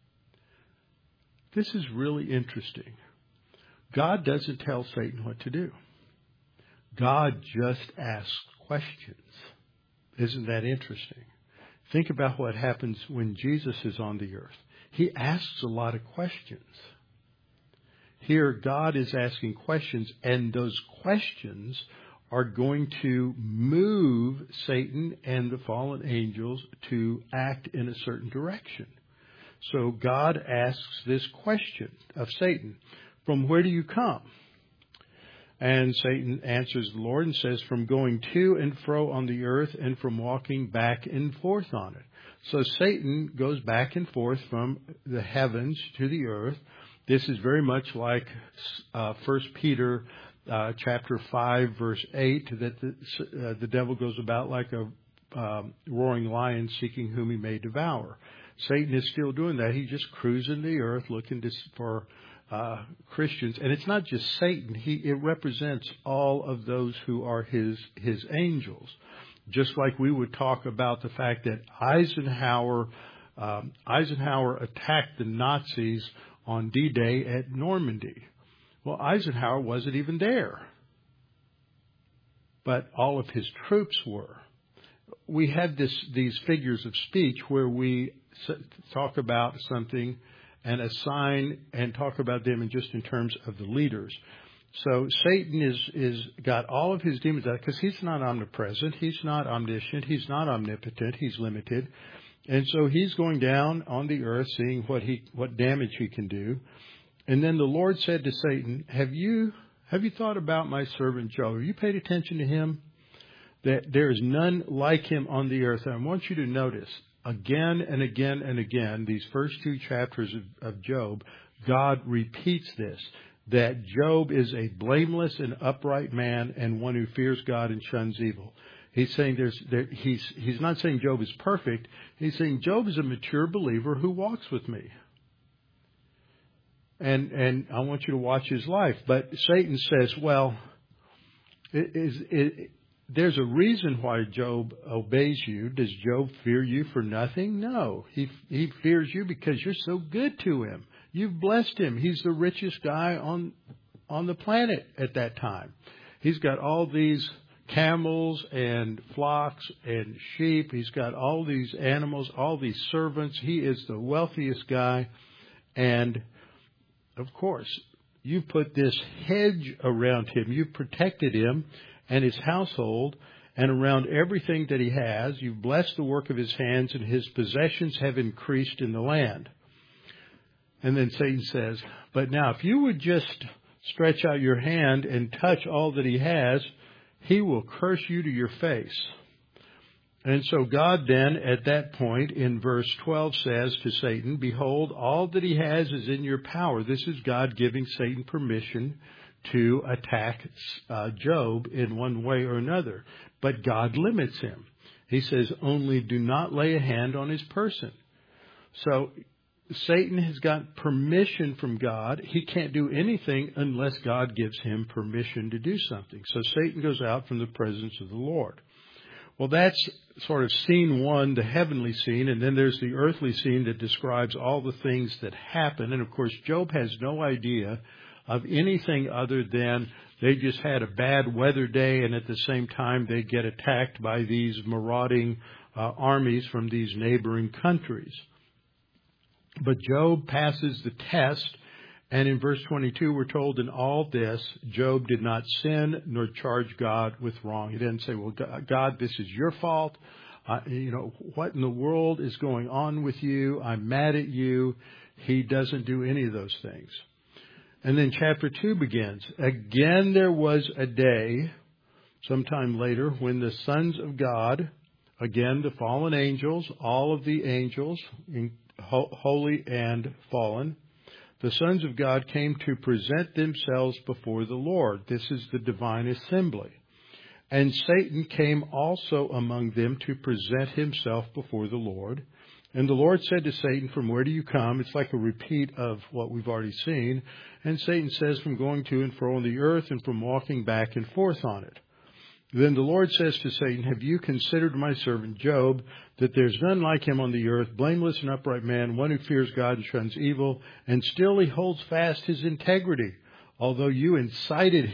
This is really interesting. God doesn't tell Satan what to do. God just asks questions. Isn't that interesting? Think about what happens when Jesus is on the earth. He asks a lot of questions. Here, God is asking questions, and those questions are going to move Satan and the fallen angels to act in a certain direction. So God asks this question of Satan, from where do you come? And Satan answers the Lord and says, from going to and fro on the earth and from walking back and forth on it. So Satan goes back and forth from the heavens to the earth. This is very much like 1 Peter chapter 5, verse 8, that the devil goes about like a roaring lion seeking whom he may devour. Satan is still doing that. He's just cruising the earth looking for Christians. And it's not just Satan. It represents all of those who are his angels. Just like we would talk about the fact that Eisenhower attacked the Nazis on D-Day at Normandy. Well, Eisenhower wasn't even there, but all of his troops were. We have these figures of speech where we talk about something and assign and talk about them in terms of the leaders. So Satan is got all of his demons out because he's not omnipresent, he's not omniscient, he's not omnipotent, he's limited. And so he's going down on the earth, seeing what damage he can do. And then the Lord said to Satan, Have you thought about my servant Job? Have you paid attention to him? That there is none like him on the earth. And I want you to notice again and again and again, these first two chapters of Job, God repeats this, that Job is a blameless and upright man and one who fears God and shuns evil. He's saying he's not saying Job is perfect. He's saying Job is a mature believer who walks with me. And I want you to watch his life. But Satan says, well, there's a reason why Job obeys you. Does Job fear you for nothing? No. He fears you because you're so good to him. You've blessed him. He's the richest guy on the planet at that time. He's got all these camels and flocks and sheep. He's got all these animals, all these servants. He is the wealthiest guy. And, of course, you've put this hedge around him. You've protected him and his household and around everything that he has. You've blessed the work of his hands, and his possessions have increased in the land. And then Satan says, but now if you would just stretch out your hand and touch all that he has, he will curse you to your face. And so God then, at that point, in verse 12, says to Satan, behold, all that he has is in your power. This is God giving Satan permission to attack Job in one way or another. But God limits him. He says, only do not lay a hand on his person. So Satan has got permission from God. He can't do anything unless God gives him permission to do something. So Satan goes out from the presence of the Lord. Well, that's sort of scene one, the heavenly scene, and then there's the earthly scene that describes all the things that happen. And, of course, Job has no idea of anything other than they just had a bad weather day, and at the same time they get attacked by these marauding armies from these neighboring countries. But Job passes the test, and in verse 22 we're told in all this, Job did not sin nor charge God with wrong. He didn't say, well, God, this is your fault. What in the world is going on with you? I'm mad at you. He doesn't do any of those things. And then chapter 2 begins. Again, there was a day, sometime later, when the sons of God, again, the fallen angels, all of the angels, holy and fallen, the sons of God came to present themselves before the Lord. This is the divine assembly. And Satan came also among them to present himself before the Lord. And the Lord said to Satan, from where do you come? It's like a repeat of what we've already seen. And Satan says, from going to and fro on the earth and from walking back and forth on it. Then the Lord says to Satan, have you considered my servant Job, that there's none like him on the earth, blameless and upright man, one who fears God and shuns evil, and still he holds fast his integrity, although you incited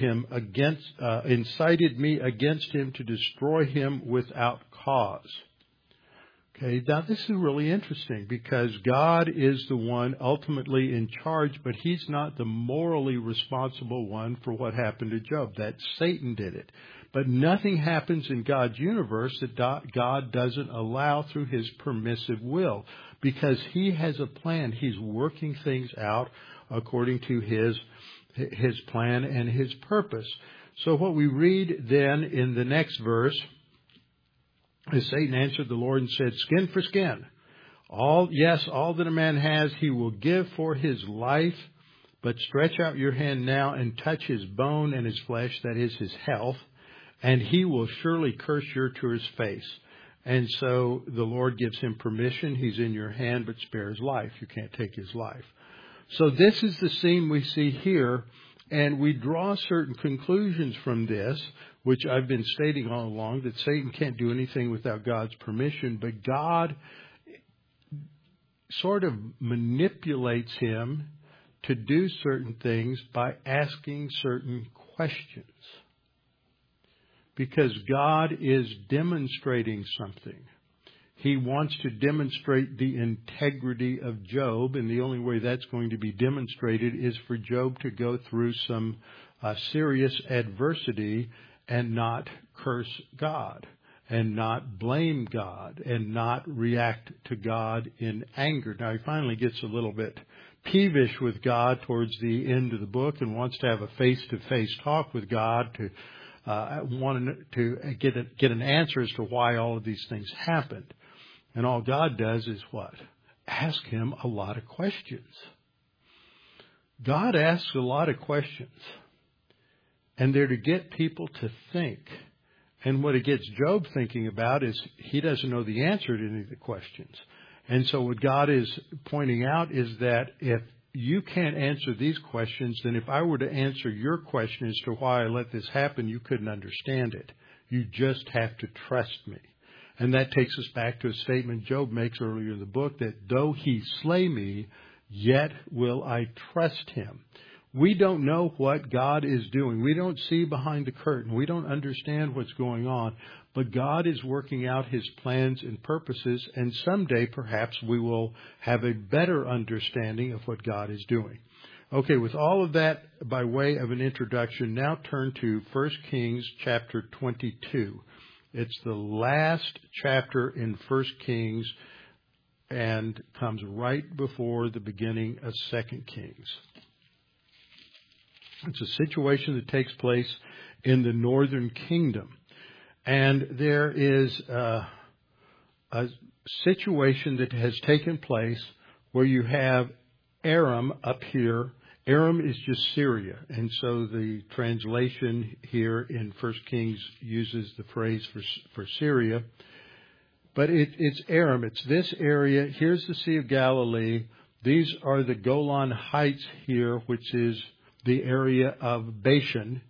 me against him to destroy him without cause. Okay, now this is really interesting because God is the one ultimately in charge, but he's not the morally responsible one for what happened to Job. That Satan did it. But nothing happens in God's universe that God doesn't allow through his permissive will, because he has a plan. He's working things out according to his plan and his purpose. So what we read then in the next verse, as Satan answered the Lord and said, skin for skin. All that a man has, he will give for his life, but stretch out your hand now and touch his bone and his flesh, that is his health, and he will surely curse you to his face. And so the Lord gives him permission. He's in your hand, but spare his life. You can't take his life. So this is the scene we see here, and we draw certain conclusions from this, which I've been stating all along, that Satan can't do anything without God's permission, but God sort of manipulates him to do certain things by asking certain questions. Because God is demonstrating something. He wants to demonstrate the integrity of Job, and the only way that's going to be demonstrated is for Job to go through some serious adversity and not curse God, and not blame God, and not react to God in anger. Now, he finally gets a little bit peevish with God towards the end of the book and wants to have a face-to-face talk with God to get an answer as to why all of these things happened. And all God does is what? Ask him a lot of questions. God asks a lot of questions. And they're to get people to think. And what it gets Job thinking about is he doesn't know the answer to any of the questions. And so what God is pointing out is that if you can't answer these questions, then if I were to answer your question as to why I let this happen, you couldn't understand it. You just have to trust me. And that takes us back to a statement Job makes earlier in the book, that though he slay me, yet will I trust him. We don't know what God is doing. We don't see behind the curtain. We don't understand what's going on. But God is working out his plans and purposes, and someday perhaps we will have a better understanding of what God is doing. Okay, with all of that by way of an introduction, now turn to 1 Kings chapter 22. It's the last chapter in 1 Kings and comes right before the beginning of 2 Kings. It's a situation that takes place in the northern kingdom. And there is a situation that has taken place where you have Aram up here. Aram is just Syria. And so the translation here in 1 Kings uses the phrase for Syria. But it's Aram. It's this area. Here's the Sea of Galilee. These are the Golan Heights here, which is the area of Bashan.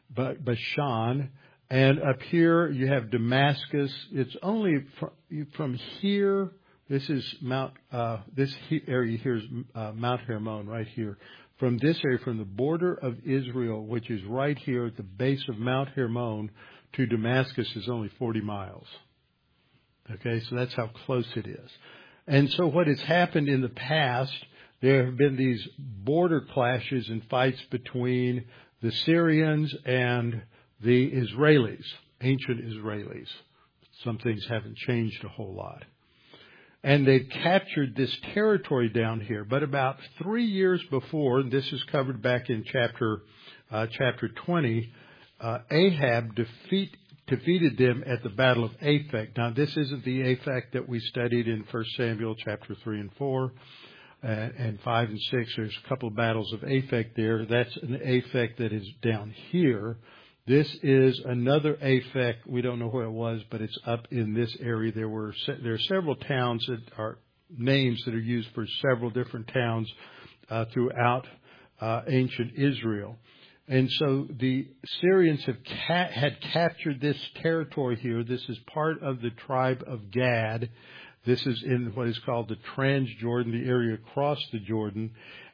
And up here you have Damascus. It's only from here. This is this area here is Mount Hermon right here. From this area, from the border of Israel, which is right here at the base of Mount Hermon, to Damascus is only 40 miles. Okay, so that's how close it is. And so what has happened in the past, there have been these border clashes and fights between the Syrians and the Israelis, ancient Israelis. Some things haven't changed a whole lot. And they've captured this territory down here. But about 3 years before, and this is covered back in chapter 20, Ahab defeated them at the Battle of Aphek. Now, this isn't the Aphek that we studied in 1 Samuel chapter 3 and 4 and 5 and 6. There's a couple of battles of Aphek there. That's an Aphek that is down here. This is another Aphek. We don't know where it was, but it's up in this area. There are several towns that are names that are used for several different towns throughout ancient Israel. And so the Syrians had captured this territory here. This is part of the tribe of Gad. This is in what is called the Transjordan, the area across the Jordan.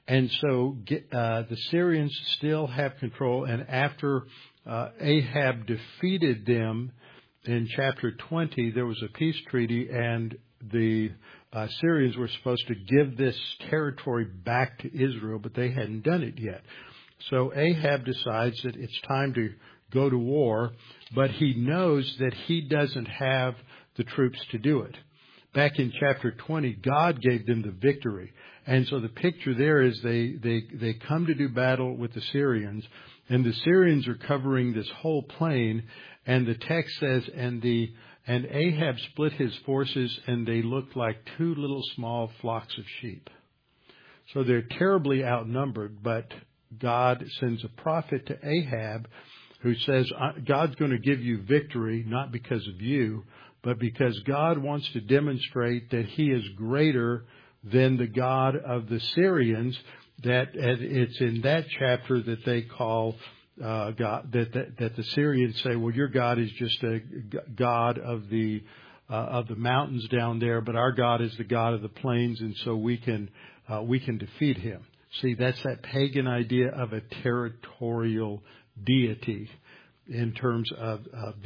And so the Syrians still have control. And after Ahab defeated them in chapter 20, there was a peace treaty, and the Syrians were supposed to give this territory back to Israel, but they hadn't done it yet. So Ahab decides that it's time to go to war, but he knows that he doesn't have the troops to do it. Back in chapter 20, God gave them the victory. And so the picture there is they come to do battle with the Syrians, and the Syrians are covering this whole plain, and the text says, and Ahab split his forces, and they looked like two little small flocks of sheep. So they're terribly outnumbered, but God sends a prophet to Ahab who says, God's going to give you victory, not because of you, but because God wants to demonstrate that he is greater than the God of the Syrians. That it's in that chapter that they call God, that the Syrians say, well, your God is just a God of the mountains down there, but our God is the God of the plains, and so we can defeat him. See, that's that pagan idea of a territorial deity in terms of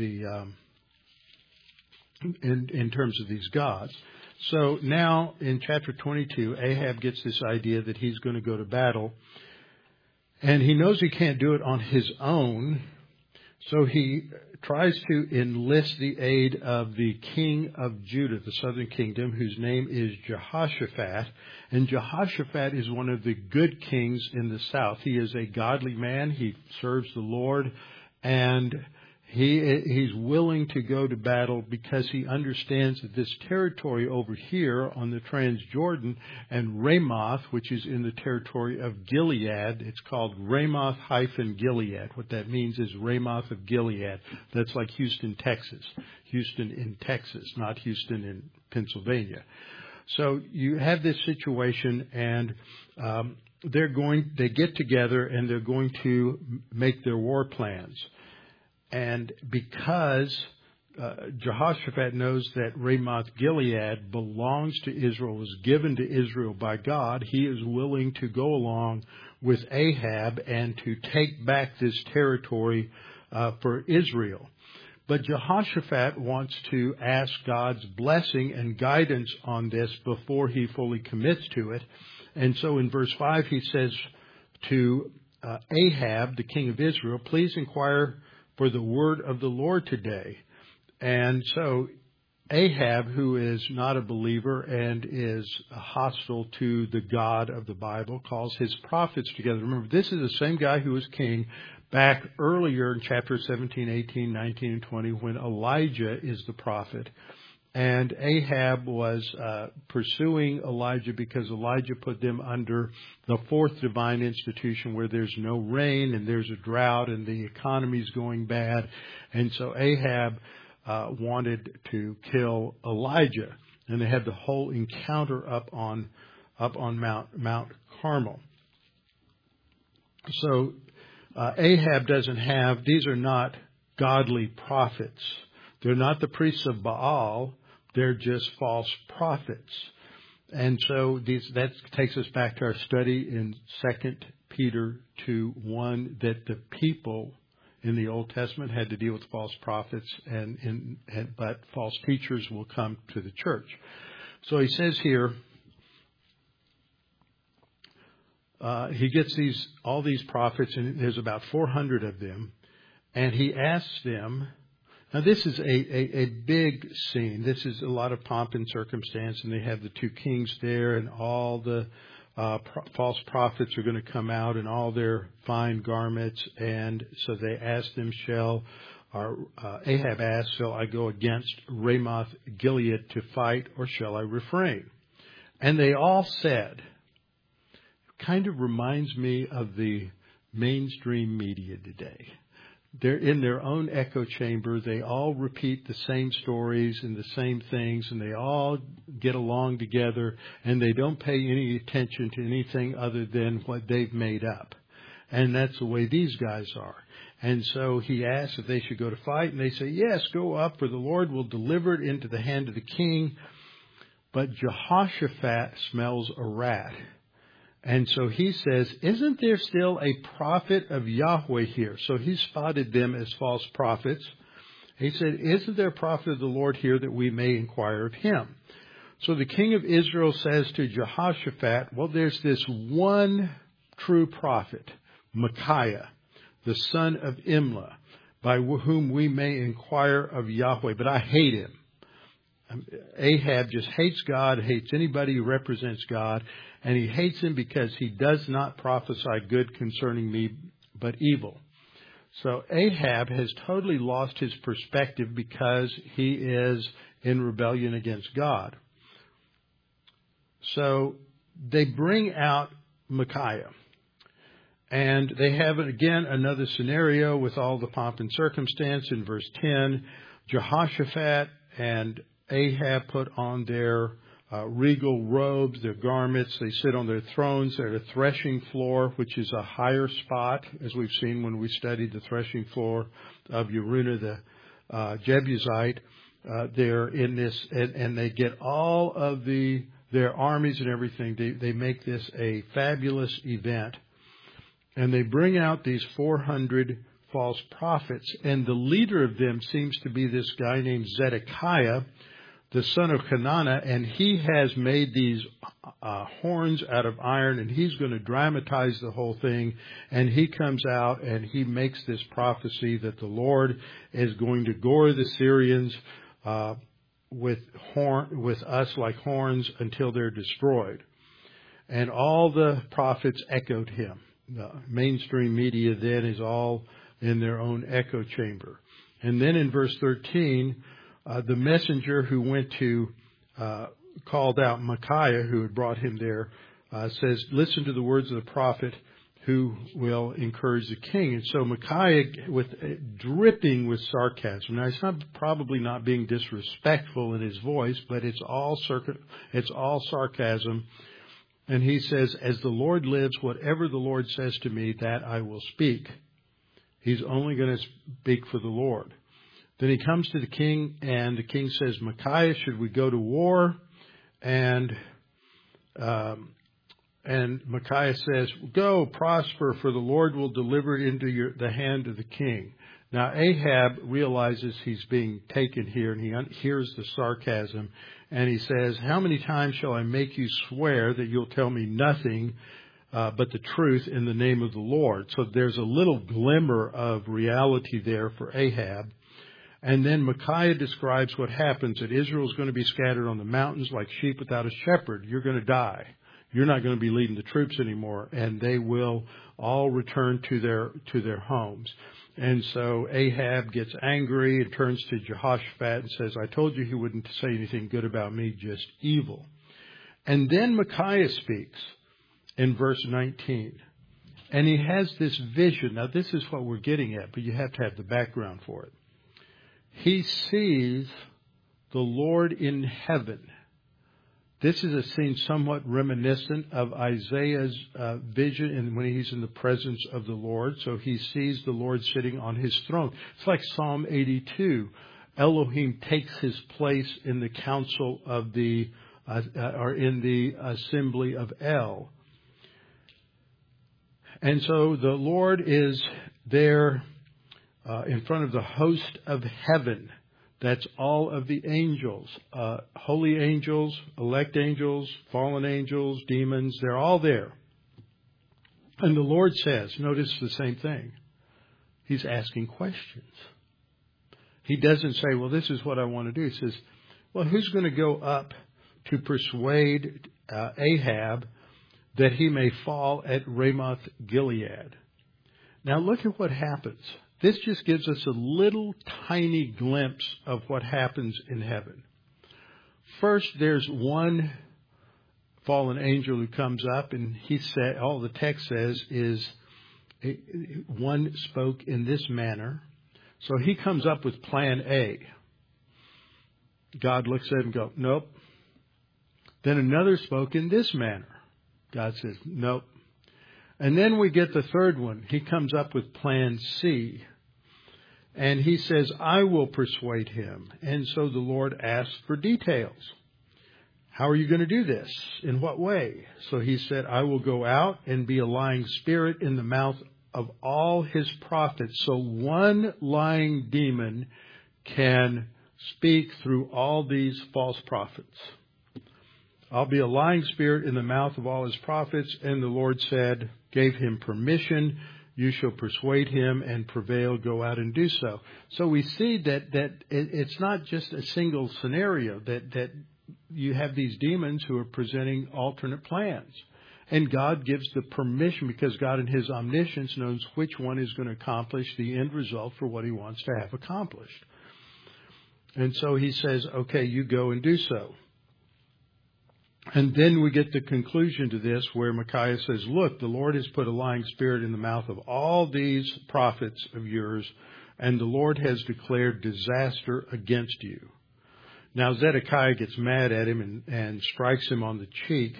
in terms of these gods. So now in chapter 22, Ahab gets this idea that he's going to go to battle, and he knows he can't do it on his own. So he tries to enlist the aid of the king of Judah, the southern kingdom, whose name is Jehoshaphat. And Jehoshaphat is one of the good kings in the south. He is a godly man. He serves the Lord. And he's willing to go to battle because he understands that this territory over here on the Transjordan and Ramoth, which is in the territory of Gilead, it's called Ramoth-Gilead. What that means is Ramoth of Gilead. That's like Houston, Texas. Houston in Texas, not Houston in Pennsylvania. So you have this situation, and they get together and they're going to make their war plans. And because Jehoshaphat knows that Ramoth-Gilead belongs to Israel, was given to Israel by God, he is willing to go along with Ahab and to take back this territory for Israel. But Jehoshaphat wants to ask God's blessing and guidance on this before he fully commits to it. And so in verse 5 he says to Ahab, the king of Israel, please inquire for the word of the Lord today. And so Ahab, who is not a believer and is hostile to the God of the Bible, calls his prophets together. Remember, this is the same guy who was king back earlier in chapter 17, 18, 19, and 20 when Elijah is the prophet. And Ahab was pursuing Elijah because Elijah put them under the fourth divine institution where there's no rain and there's a drought and the economy's going bad. And so Ahab wanted to kill Elijah. And they had the whole encounter up on Mount Carmel. So Ahab doesn't have, these are not godly prophets. They're not the priests of Baal. They're just false prophets. And so that takes us back to our study in 2 Peter 2:1, that the people in the Old Testament had to deal with false prophets, but false teachers will come to the church. So he says here, he gets all these prophets, and there's about 400 of them, and he asks them. Now, this is a big scene. This is a lot of pomp and circumstance, and they have the two kings there, and all the false prophets are going to come out in all their fine garments. And so they ask them, Ahab asked, shall I go against Ramoth-Gilead to fight, or shall I refrain? And they all said, it kind of reminds me of the mainstream media today. They're in their own echo chamber. They all repeat the same stories and the same things, and they all get along together, and they don't pay any attention to anything other than what they've made up. And that's the way these guys are. And so he asks if they should go to fight, and they say, yes, go up, for the Lord will deliver it into the hand of the king. But Jehoshaphat smells a rat. And so he says, isn't there still a prophet of Yahweh here? So he spotted them as false prophets. He said, isn't there a prophet of the Lord here that we may inquire of him? So the king of Israel says to Jehoshaphat, well, there's this one true prophet, Micaiah, the son of Imlah, by whom we may inquire of Yahweh, but I hate him. Ahab just hates God, hates anybody who represents God, and he hates him because he does not prophesy good concerning me, but evil. So Ahab has totally lost his perspective because he is in rebellion against God. So they bring out Micaiah. And they have, again, another scenario with all the pomp and circumstance. In verse 10, Jehoshaphat and Ahab put on their regal robes, their garments. They sit on their thrones. They're at a threshing floor, which is a higher spot, as we've seen when we studied the threshing floor of Araunah the Jebusite. They're in this, and they get all of their armies and everything. They make this a fabulous event. And they bring out these 400 false prophets. And the leader of them seems to be this guy named Zedekiah, the son of Hananiah. And he has made these horns out of iron. And he's going to dramatize the whole thing. And he comes out and he makes this prophecy that the Lord is going to gore the Syrians with us like horns until they're destroyed. And all the prophets echoed him. The mainstream media then is all in their own echo chamber. And then in verse 13, the messenger who went to called out Micaiah, who had brought him there, says, listen to the words of the prophet who will encourage the king. And so Micaiah, dripping with sarcasm. Now, he's probably not being disrespectful in his voice, but it's all sarcasm. And he says, as the Lord lives, whatever the Lord says to me, that I will speak. He's only going to speak for the Lord. Then he comes to the king, and the king says, Micaiah, should we go to war? And Micaiah says, go, prosper, for the Lord will deliver it into the hand of the king. Now, Ahab realizes he's being taken here, and he hears the sarcasm. And he says, how many times shall I make you swear that you'll tell me nothing but the truth in the name of the Lord? So there's a little glimmer of reality there for Ahab. And then Micaiah describes what happens, that Israel is going to be scattered on the mountains like sheep without a shepherd. You're going to die. You're not going to be leading the troops anymore. And they will all return to their homes. And so Ahab gets angry and turns to Jehoshaphat and says, I told you he wouldn't say anything good about me, just evil. And then Micaiah speaks in verse 19. And he has this vision. Now, this is what we're getting at, but you have to have the background for it. He sees the Lord in heaven. This is a scene somewhat reminiscent of Isaiah's vision when he's in the presence of the Lord. So he sees the Lord sitting on his throne. It's like Psalm 82. Elohim takes his place in the council of or in the assembly of El. And so the Lord is there in front of the host of heaven. That's all of the angels, holy angels, elect angels, fallen angels, demons. They're all there. And the Lord says, notice the same thing. He's asking questions. He doesn't say, well, this is what I want to do. He says, well, who's going to go up to persuade Ahab that he may fall at Ramoth Gilead? Now look at what happens. This just gives us a little tiny glimpse of what happens in heaven. First, there's one fallen angel who comes up, and he said, all the text says is one spoke in this manner. So he comes up with plan A. God looks at him and goes, nope. Then another spoke in this manner. God says, nope. And then we get the third one. He comes up with plan C. And he says, I will persuade him. And so the Lord asks for details. How are you going to do this? In what way? So he said, I will go out and be a lying spirit in the mouth of all his prophets. So one lying demon can speak through all these false prophets. I'll be a lying spirit in the mouth of all his prophets. And the Lord said, gave him permission. You shall persuade him and prevail. Go out and do so. So we see that it's not just a single scenario, that you have these demons who are presenting alternate plans. And God gives the permission because God in his omniscience knows which one is going to accomplish the end result for what he wants to have accomplished. And so he says, okay, you go and do so. And then we get the conclusion to this where Micaiah says, look, the Lord has put a lying spirit in the mouth of all these prophets of yours, and the Lord has declared disaster against you. Now Zedekiah gets mad at him and strikes him on the cheek.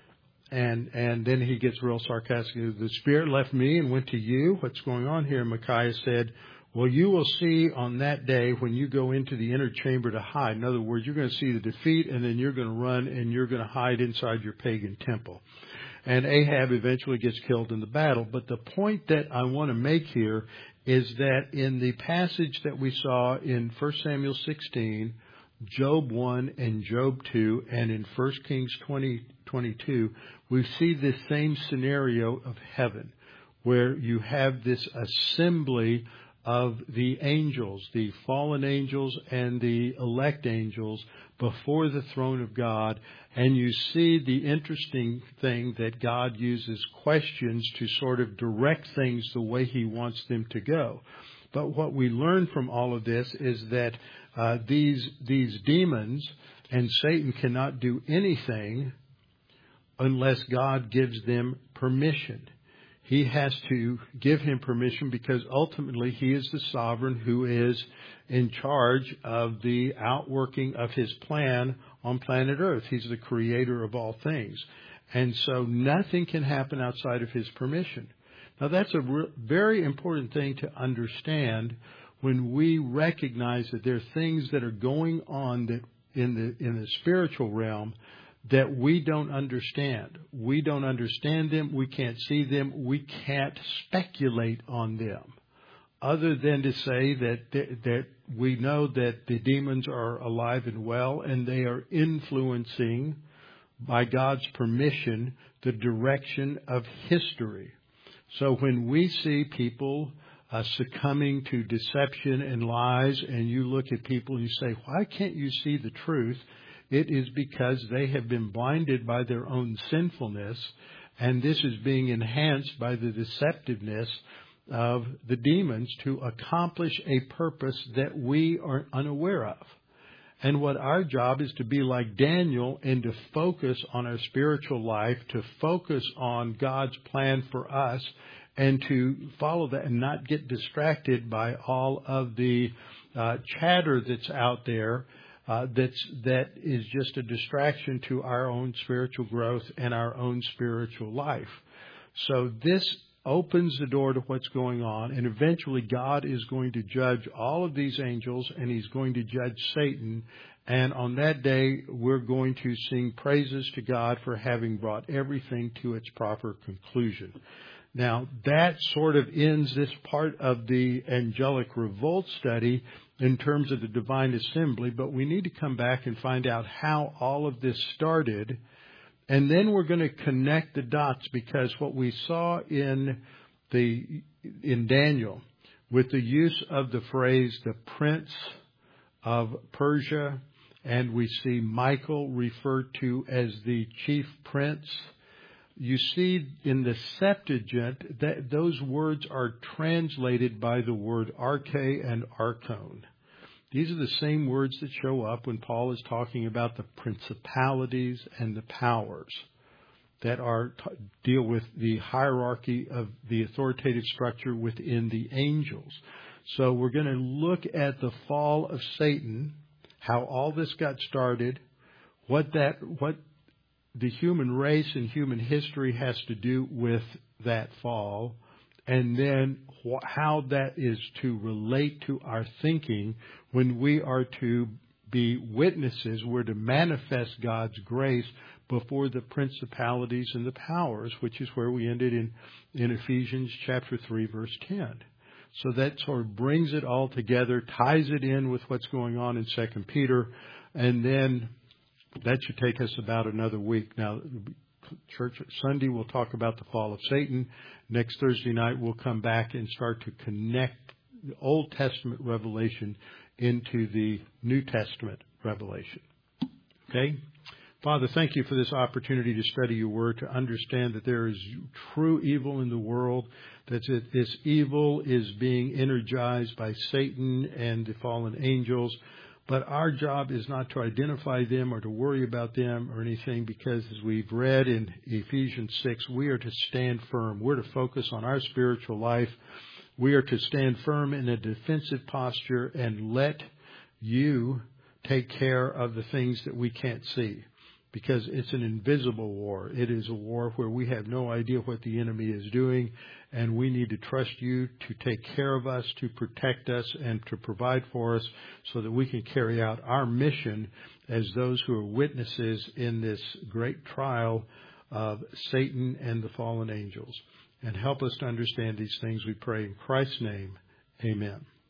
And then he gets real sarcastic. The spirit left me and went to you. What's going on here? Micaiah said, well, you will see on that day when you go into the inner chamber to hide. In other words, you're going to see the defeat, and then you're going to run and you're going to hide inside your pagan temple. And Ahab eventually gets killed in the battle. But the point that I want to make here is that in the passage that we saw in 1 Samuel 16, Job 1 and Job 2, and in 1 Kings 20:22, we see this same scenario of heaven, where you have this assembly of the angels, the fallen angels and the elect angels before the throne of God. And you see the interesting thing that God uses questions to sort of direct things the way he wants them to go. But what we learn from all of this is that these demons and Satan cannot do anything unless God gives them permission. He has to give him permission because ultimately he is the sovereign who is in charge of the outworking of his plan on planet Earth. He's the creator of all things. And so nothing can happen outside of his permission. Now that's a very important thing to understand when we recognize that there are things that are going on that in the spiritual realm that we don't understand. We don't understand them. We can't see them. We can't speculate on them other than to say that we know that the demons are alive and well and they are influencing, by God's permission, the direction of history. So when we see people succumbing to deception and lies, and you look at people and you say, why can't you see the truth? It is because they have been blinded by their own sinfulness, and this is being enhanced by the deceptiveness of the demons to accomplish a purpose that we are unaware of. And what our job is to be like Daniel and to focus on our spiritual life, to focus on God's plan for us, and to follow that and not get distracted by all of the chatter that's out there that is just a distraction to our own spiritual growth and our own spiritual life. So this opens the door to what's going on, and eventually God is going to judge all of these angels, and he's going to judge Satan. And on that day, we're going to sing praises to God for having brought everything to its proper conclusion. Now, that sort of ends this part of the angelic revolt study in terms of the divine assembly, but we need to come back and find out how all of this started. And then we're going to connect the dots, because what we saw in Daniel with the use of the phrase the prince of Persia, and we see Michael referred to as the chief prince. You see in the Septuagint that those words are translated by the word arche and archon. These are the same words that show up when Paul is talking about the principalities and the powers that deal with the hierarchy of the authoritative structure within the angels. So we're going to look at the fall of Satan, how all this got started, what the human race and human history has to do with that fall, and then how that is to relate to our thinking when we are to be witnesses. We're to manifest God's grace before the principalities and the powers, which is where we ended in Ephesians chapter 3, verse 10. So that sort of brings it all together, ties it in with what's going on in 2 Peter, and then that should take us about another week. Now, Church Sunday, we'll talk about the fall of Satan. Next Thursday night, we'll come back and start to connect the Old Testament revelation into the New Testament revelation. Okay? Father, thank you for this opportunity to study your word, to understand that there is true evil in the world, that this evil is being energized by Satan and the fallen angels. But our job is not to identify them or to worry about them or anything, because as we've read in Ephesians 6, we are to stand firm. We're to focus on our spiritual life. We are to stand firm in a defensive posture and let you take care of the things that we can't see, because it's an invisible war. It is a war where we have no idea what the enemy is doing, and we need to trust you to take care of us, to protect us, and to provide for us so that we can carry out our mission as those who are witnesses in this great trial of Satan and the fallen angels. And help us to understand these things, we pray in Christ's name. Amen.